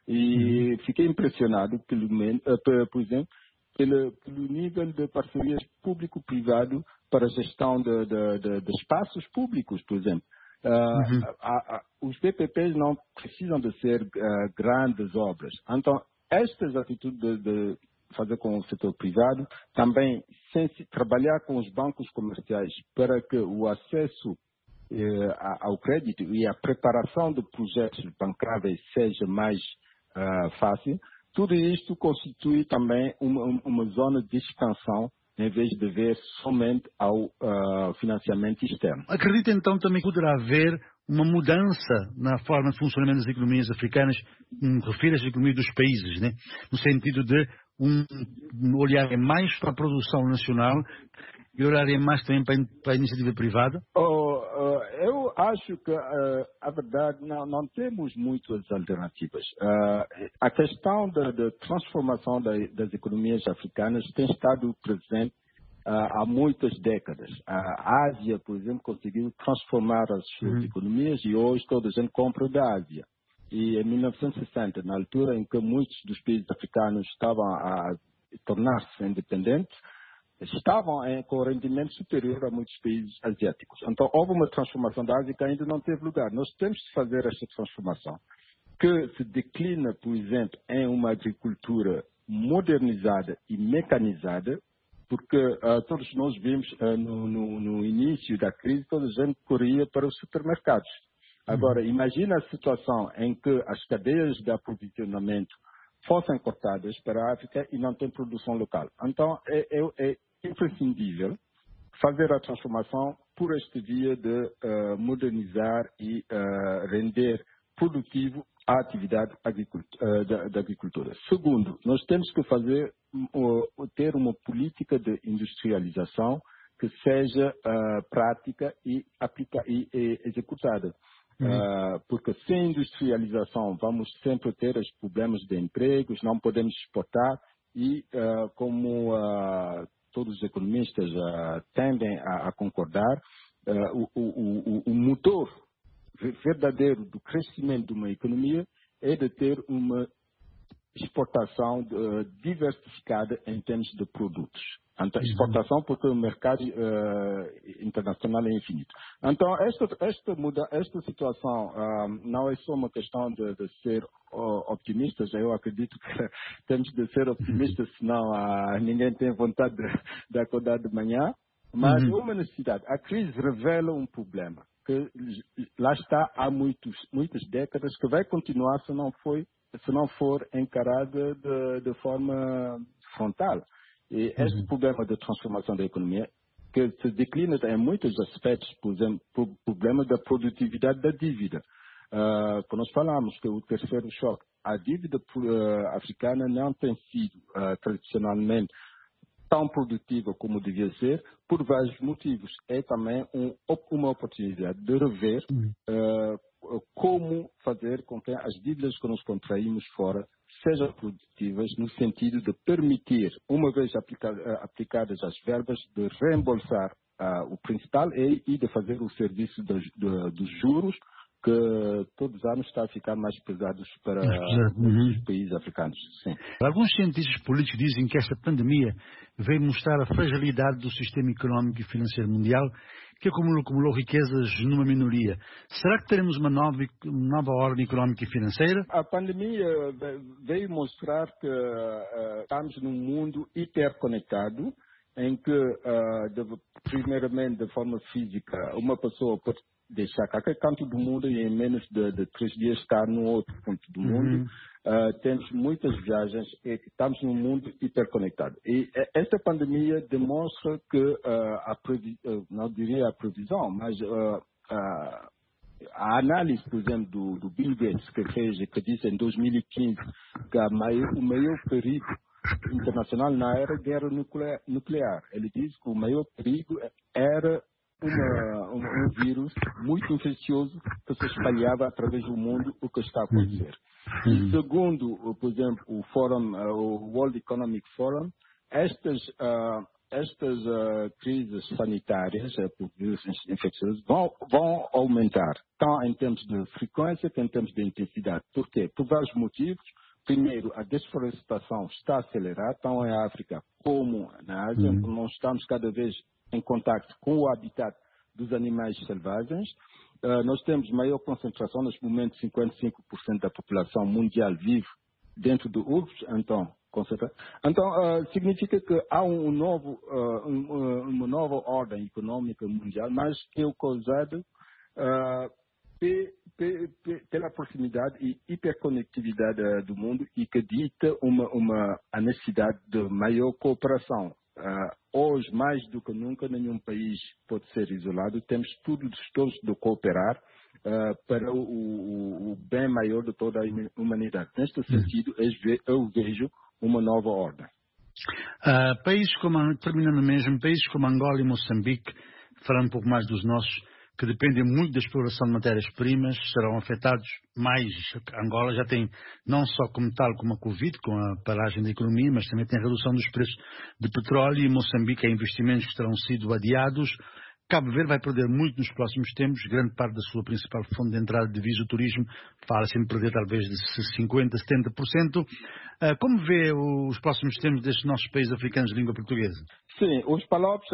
e uhum. fiquei impressionado, pelo, por exemplo, pelo, pelo nível de parcerias público-privado para a gestão de, de, de, de espaços públicos, por exemplo. Uh, uhum. a, a, os P P Ps não precisam de ser uh, grandes obras. Então, estas atitudes de, de fazer com o setor privado, também trabalhar com os bancos comerciais para que o acesso eh, ao crédito e a preparação de projetos bancários seja mais uh, fácil. Tudo isto constitui também uma, uma zona de expansão em vez de ver somente ao uh, financiamento externo. Acredita então também que poderá haver uma mudança na forma de funcionamento das economias africanas, me refiro às economias dos países, né? No sentido de um, um olharem mais para a produção nacional e olharem mais também para, para a iniciativa privada? Oh, uh, eu acho que, uh, a verdade, não, não temos muitas alternativas. Uh, a questão da, da transformação da, das economias africanas tem estado presente uh, há muitas décadas. A Ásia, por exemplo, conseguiu transformar as suas uhum. economias e hoje toda a gente compra da Ásia. E em mil novecentos e sessenta, na altura em que muitos dos países africanos estavam a tornar-se independentes, estavam em, com rendimento superior a muitos países asiáticos. Então, houve uma transformação da Ásia que ainda não teve lugar. Nós temos de fazer esta transformação, que se declina, por exemplo, em uma agricultura modernizada e mecanizada, porque uh, todos nós vimos uh, no, no, no início da crise, toda a gente corria para os supermercados. Agora, imagina a situação em que as cadeias de aprovisionamento fossem cortadas para a África e não tem produção local. Então, é, é, é imprescindível fazer a transformação por esta via de uh, modernizar e uh, render produtivo a atividade uh, da, da agricultura. Segundo, nós temos que fazer, uh, ter uma política de industrialização que seja uh, prática e, aplica, e, e executada. Uhum. Uh, porque sem industrialização vamos sempre ter os problemas de empregos, não podemos exportar e, uh, como uh, todos os economistas uh, tendem a, a concordar, uh, o, o, o, o motor verdadeiro do crescimento de uma economia é de ter uma exportação uh, diversificada em termos de produtos. Então, exportação porque o mercado uh, internacional é infinito. Então, esta, esta, muda, esta situação uh, não é só uma questão de, de ser uh, optimistas. Eu acredito que temos de ser optimistas, senão uh, ninguém tem vontade de, de acordar de manhã. Mas uhum. uma necessidade. A crise revela um problema que lá está há muitos, muitas décadas, que vai continuar se não, foi, se não for encarada de, de forma frontal. E este uhum. problema de transformação da economia, que se declina em muitos aspectos, por exemplo, o problema da produtividade da dívida. Uh, quando nós falamos que o terceiro choque, a dívida uh, africana não tem sido uh, tradicionalmente tão produtiva como devia ser, por vários motivos. É também um, uma oportunidade de rever uhum. uh, como fazer com que as dívidas que nós contraímos fora sejam produtivas no sentido de permitir, uma vez aplica, aplicadas as verbas, de reembolsar uh, o principal e, e de fazer o serviço dos, de, dos juros, que todos os anos está a ficar mais pesados para uhum. os países africanos. Sim. Alguns cientistas políticos dizem que esta pandemia veio mostrar a fragilidade do sistema económico e financeiro mundial, que acumulou, acumulou riquezas numa minoria. Será que teremos uma nova, uma nova ordem económica e financeira? A pandemia veio mostrar que uh, estamos num mundo hiperconectado, em que, uh, de, primeiramente, de forma física, uma pessoa pode deixar qualquer canto do mundo e em menos de, de três dias estar num outro ponto do mundo. Uhum. Uh, temos muitas viagens e estamos num mundo hiperconectado. E esta pandemia demonstra que, uh, a previ, uh, não diria a previsão, mas uh, uh, a análise, por exemplo, do, do Bill Gates, que fez, que disse em dois mil e quinze que a maior, o maior perigo internacional não era guerra nuclear, nuclear. Ele disse que o maior perigo era Uma, um, um vírus muito infeccioso que se espalhava através do mundo, o que está a acontecer. Uhum. E segundo, por exemplo, o Fórum, o World Economic Forum, estas, uh, estas uh, crises sanitárias uh, por vírus infecciosos vão, vão aumentar, tanto em termos de frequência quanto em termos de intensidade. Por quê? Por vários motivos. Primeiro, a desflorestação está a acelerar, tanto em África como na Ásia. Uhum. Nós estamos cada vez em contato com o habitat dos animais selvagens. Uh, nós temos maior concentração, neste momento cinquenta e cinco por cento da população mundial vive dentro de urbes, então com certeza. Então, uh, significa que há um novo, uh, um, uma nova ordem econômica mundial, mas que é causada uh, pe, pe, pe, pela proximidade e hiperconectividade uh, do mundo e que dita uma, uma, a necessidade de maior cooperação. Uh, hoje, mais do que nunca, nenhum país pode ser isolado. Temos tudo todos de cooperar uh, para o, o, o bem maior de toda a humanidade. Neste sentido, eu vejo uma nova ordem. Uh, países como, terminando mesmo, países como Angola e Moçambique, falando um pouco mais dos nossos, que dependem muito da exploração de matérias-primas, serão afetados mais. Angola já tem, não só como tal, como a Covid, com a paragem da economia, mas também tem a redução dos preços de petróleo, e Moçambique há investimentos que terão sido adiados. Cabo Verde vai perder muito nos próximos tempos, grande parte da sua principal fonte de entrada de divisa, o turismo, fala-se em perder talvez de cinquenta por cento, setenta por cento. Uh, como vê os próximos tempos destes nossos países africanos de língua portuguesa? Sim, os Palopes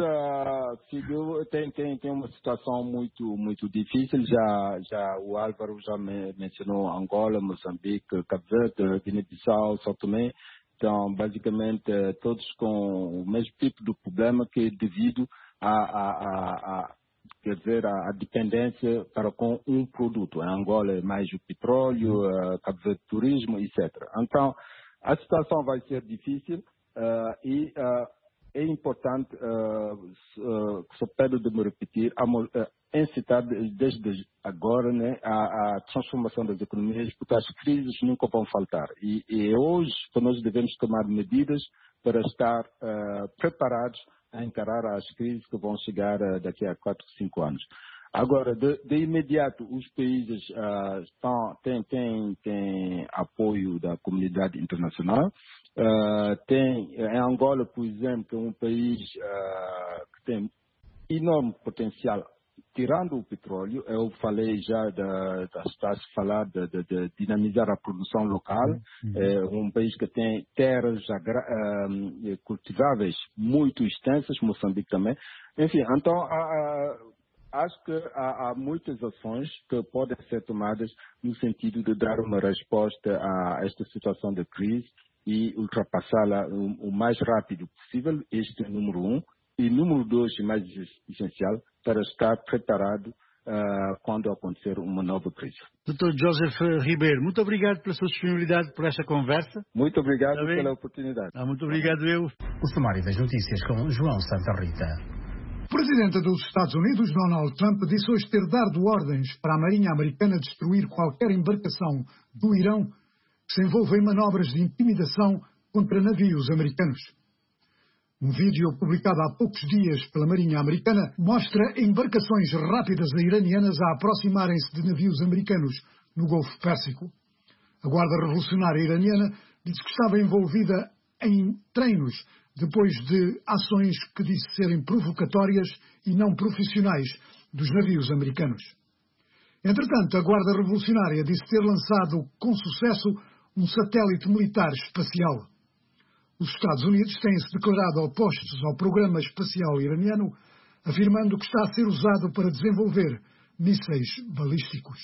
uh, têm tem, tem uma situação muito, muito difícil. Já, já o Álvaro já me, mencionou Angola, Moçambique, Cabo Verde, Guiné-Bissau, São Tomé. Então, basicamente, todos com o mesmo tipo de problema, que é devido a, a, a, a, quer dizer, a, a dependência para com um produto. Em Angola é mais o petróleo, uh, Cabo Verde turismo, etcétera. Então, a situação vai ser difícil uh, e uh, é importante, uh, uh, só peço de me repetir, a, uh, incitar desde agora, né, a, a transformação das economias, porque as crises nunca vão faltar. E, e é hoje que nós devemos tomar medidas para estar uh, preparados a encarar as crises que vão chegar uh, daqui a quatro, cinco anos. Agora, de, de imediato, os países uh, estão, têm, têm, têm apoio da comunidade internacional. Uh, tem, em Angola, por exemplo, que é um país uh, que tem enorme potencial, tirando o petróleo. Eu falei já, da, da, está a falar de, de, de dinamizar a produção local. Uhum. É um país que tem terras agra, uh, cultiváveis muito extensas, Moçambique também. Enfim, então, uh, acho que há, há muitas ações que podem ser tomadas no sentido de dar uma resposta a esta situação de crise e ultrapassá-la o, o mais rápido possível. Este é o número um. E número dois, e mais essencial, para estar preparado uh, quando acontecer uma nova crise. doutor Joseph Ribeiro, muito obrigado pela sua disponibilidade por esta conversa. Muito obrigado tá pela oportunidade. Ah, muito obrigado eu. O sumário das notícias com João Santa Rita. O presidente dos Estados Unidos, Donald Trump, disse hoje ter dado ordens para a Marinha Americana destruir qualquer embarcação do Irão que se envolva em manobras de intimidação contra navios americanos. Um vídeo publicado há poucos dias pela Marinha Americana mostra embarcações rápidas iranianas a aproximarem-se de navios americanos no Golfo Pérsico. A Guarda Revolucionária Iraniana disse que estava envolvida em treinos depois de ações que disse serem provocatórias e não profissionais dos navios americanos. Entretanto, a Guarda Revolucionária disse ter lançado com sucesso um satélite militar espacial. Os Estados Unidos têm-se declarado opostos ao programa espacial iraniano, afirmando que está a ser usado para desenvolver mísseis balísticos.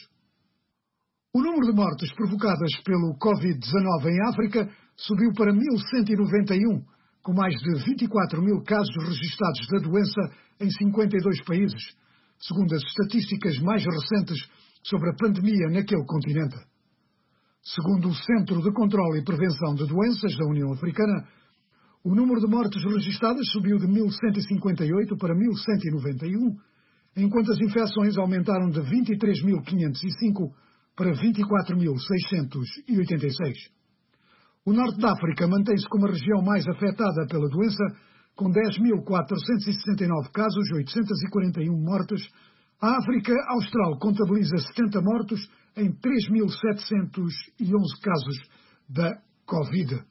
O número de mortes provocadas pelo covid dezenove em África subiu para mil cento e noventa e um, com mais de vinte e quatro mil casos registados da doença em cinquenta e dois países, segundo as estatísticas mais recentes sobre a pandemia naquele continente. Segundo o Centro de Controlo e Prevenção de Doenças da União Africana, o número de mortes registadas subiu de mil cento e cinquenta e oito para mil cento e noventa e um, enquanto as infecções aumentaram de vinte e três mil quinhentos e cinco para vinte e quatro mil seiscentos e oitenta e seis. O Norte da África mantém-se como a região mais afetada pela doença, com dez mil quatrocentos e sessenta e nove casos, oitocentas e quarenta e um mortes. A África Austral contabiliza setenta mortos em três mil setecentos e onze casos da Covid.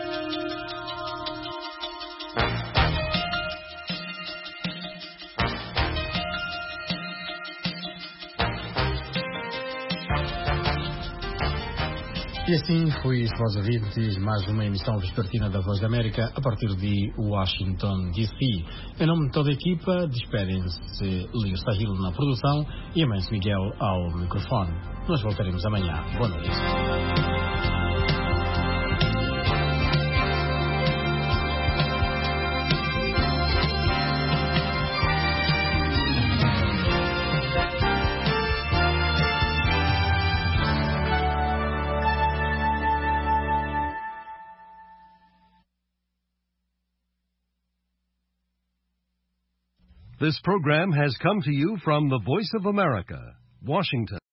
E assim foi, estimados ouvintes, mais uma emissão vespertina da Voz da América a partir de Washington, D C. Em nome de toda a equipa, despedem-se Lírio Sahil na produção e Amâncio Miguel ao microfone. Nós voltaremos amanhã. Boa noite. This program has come to you from the Voice of America, Washington.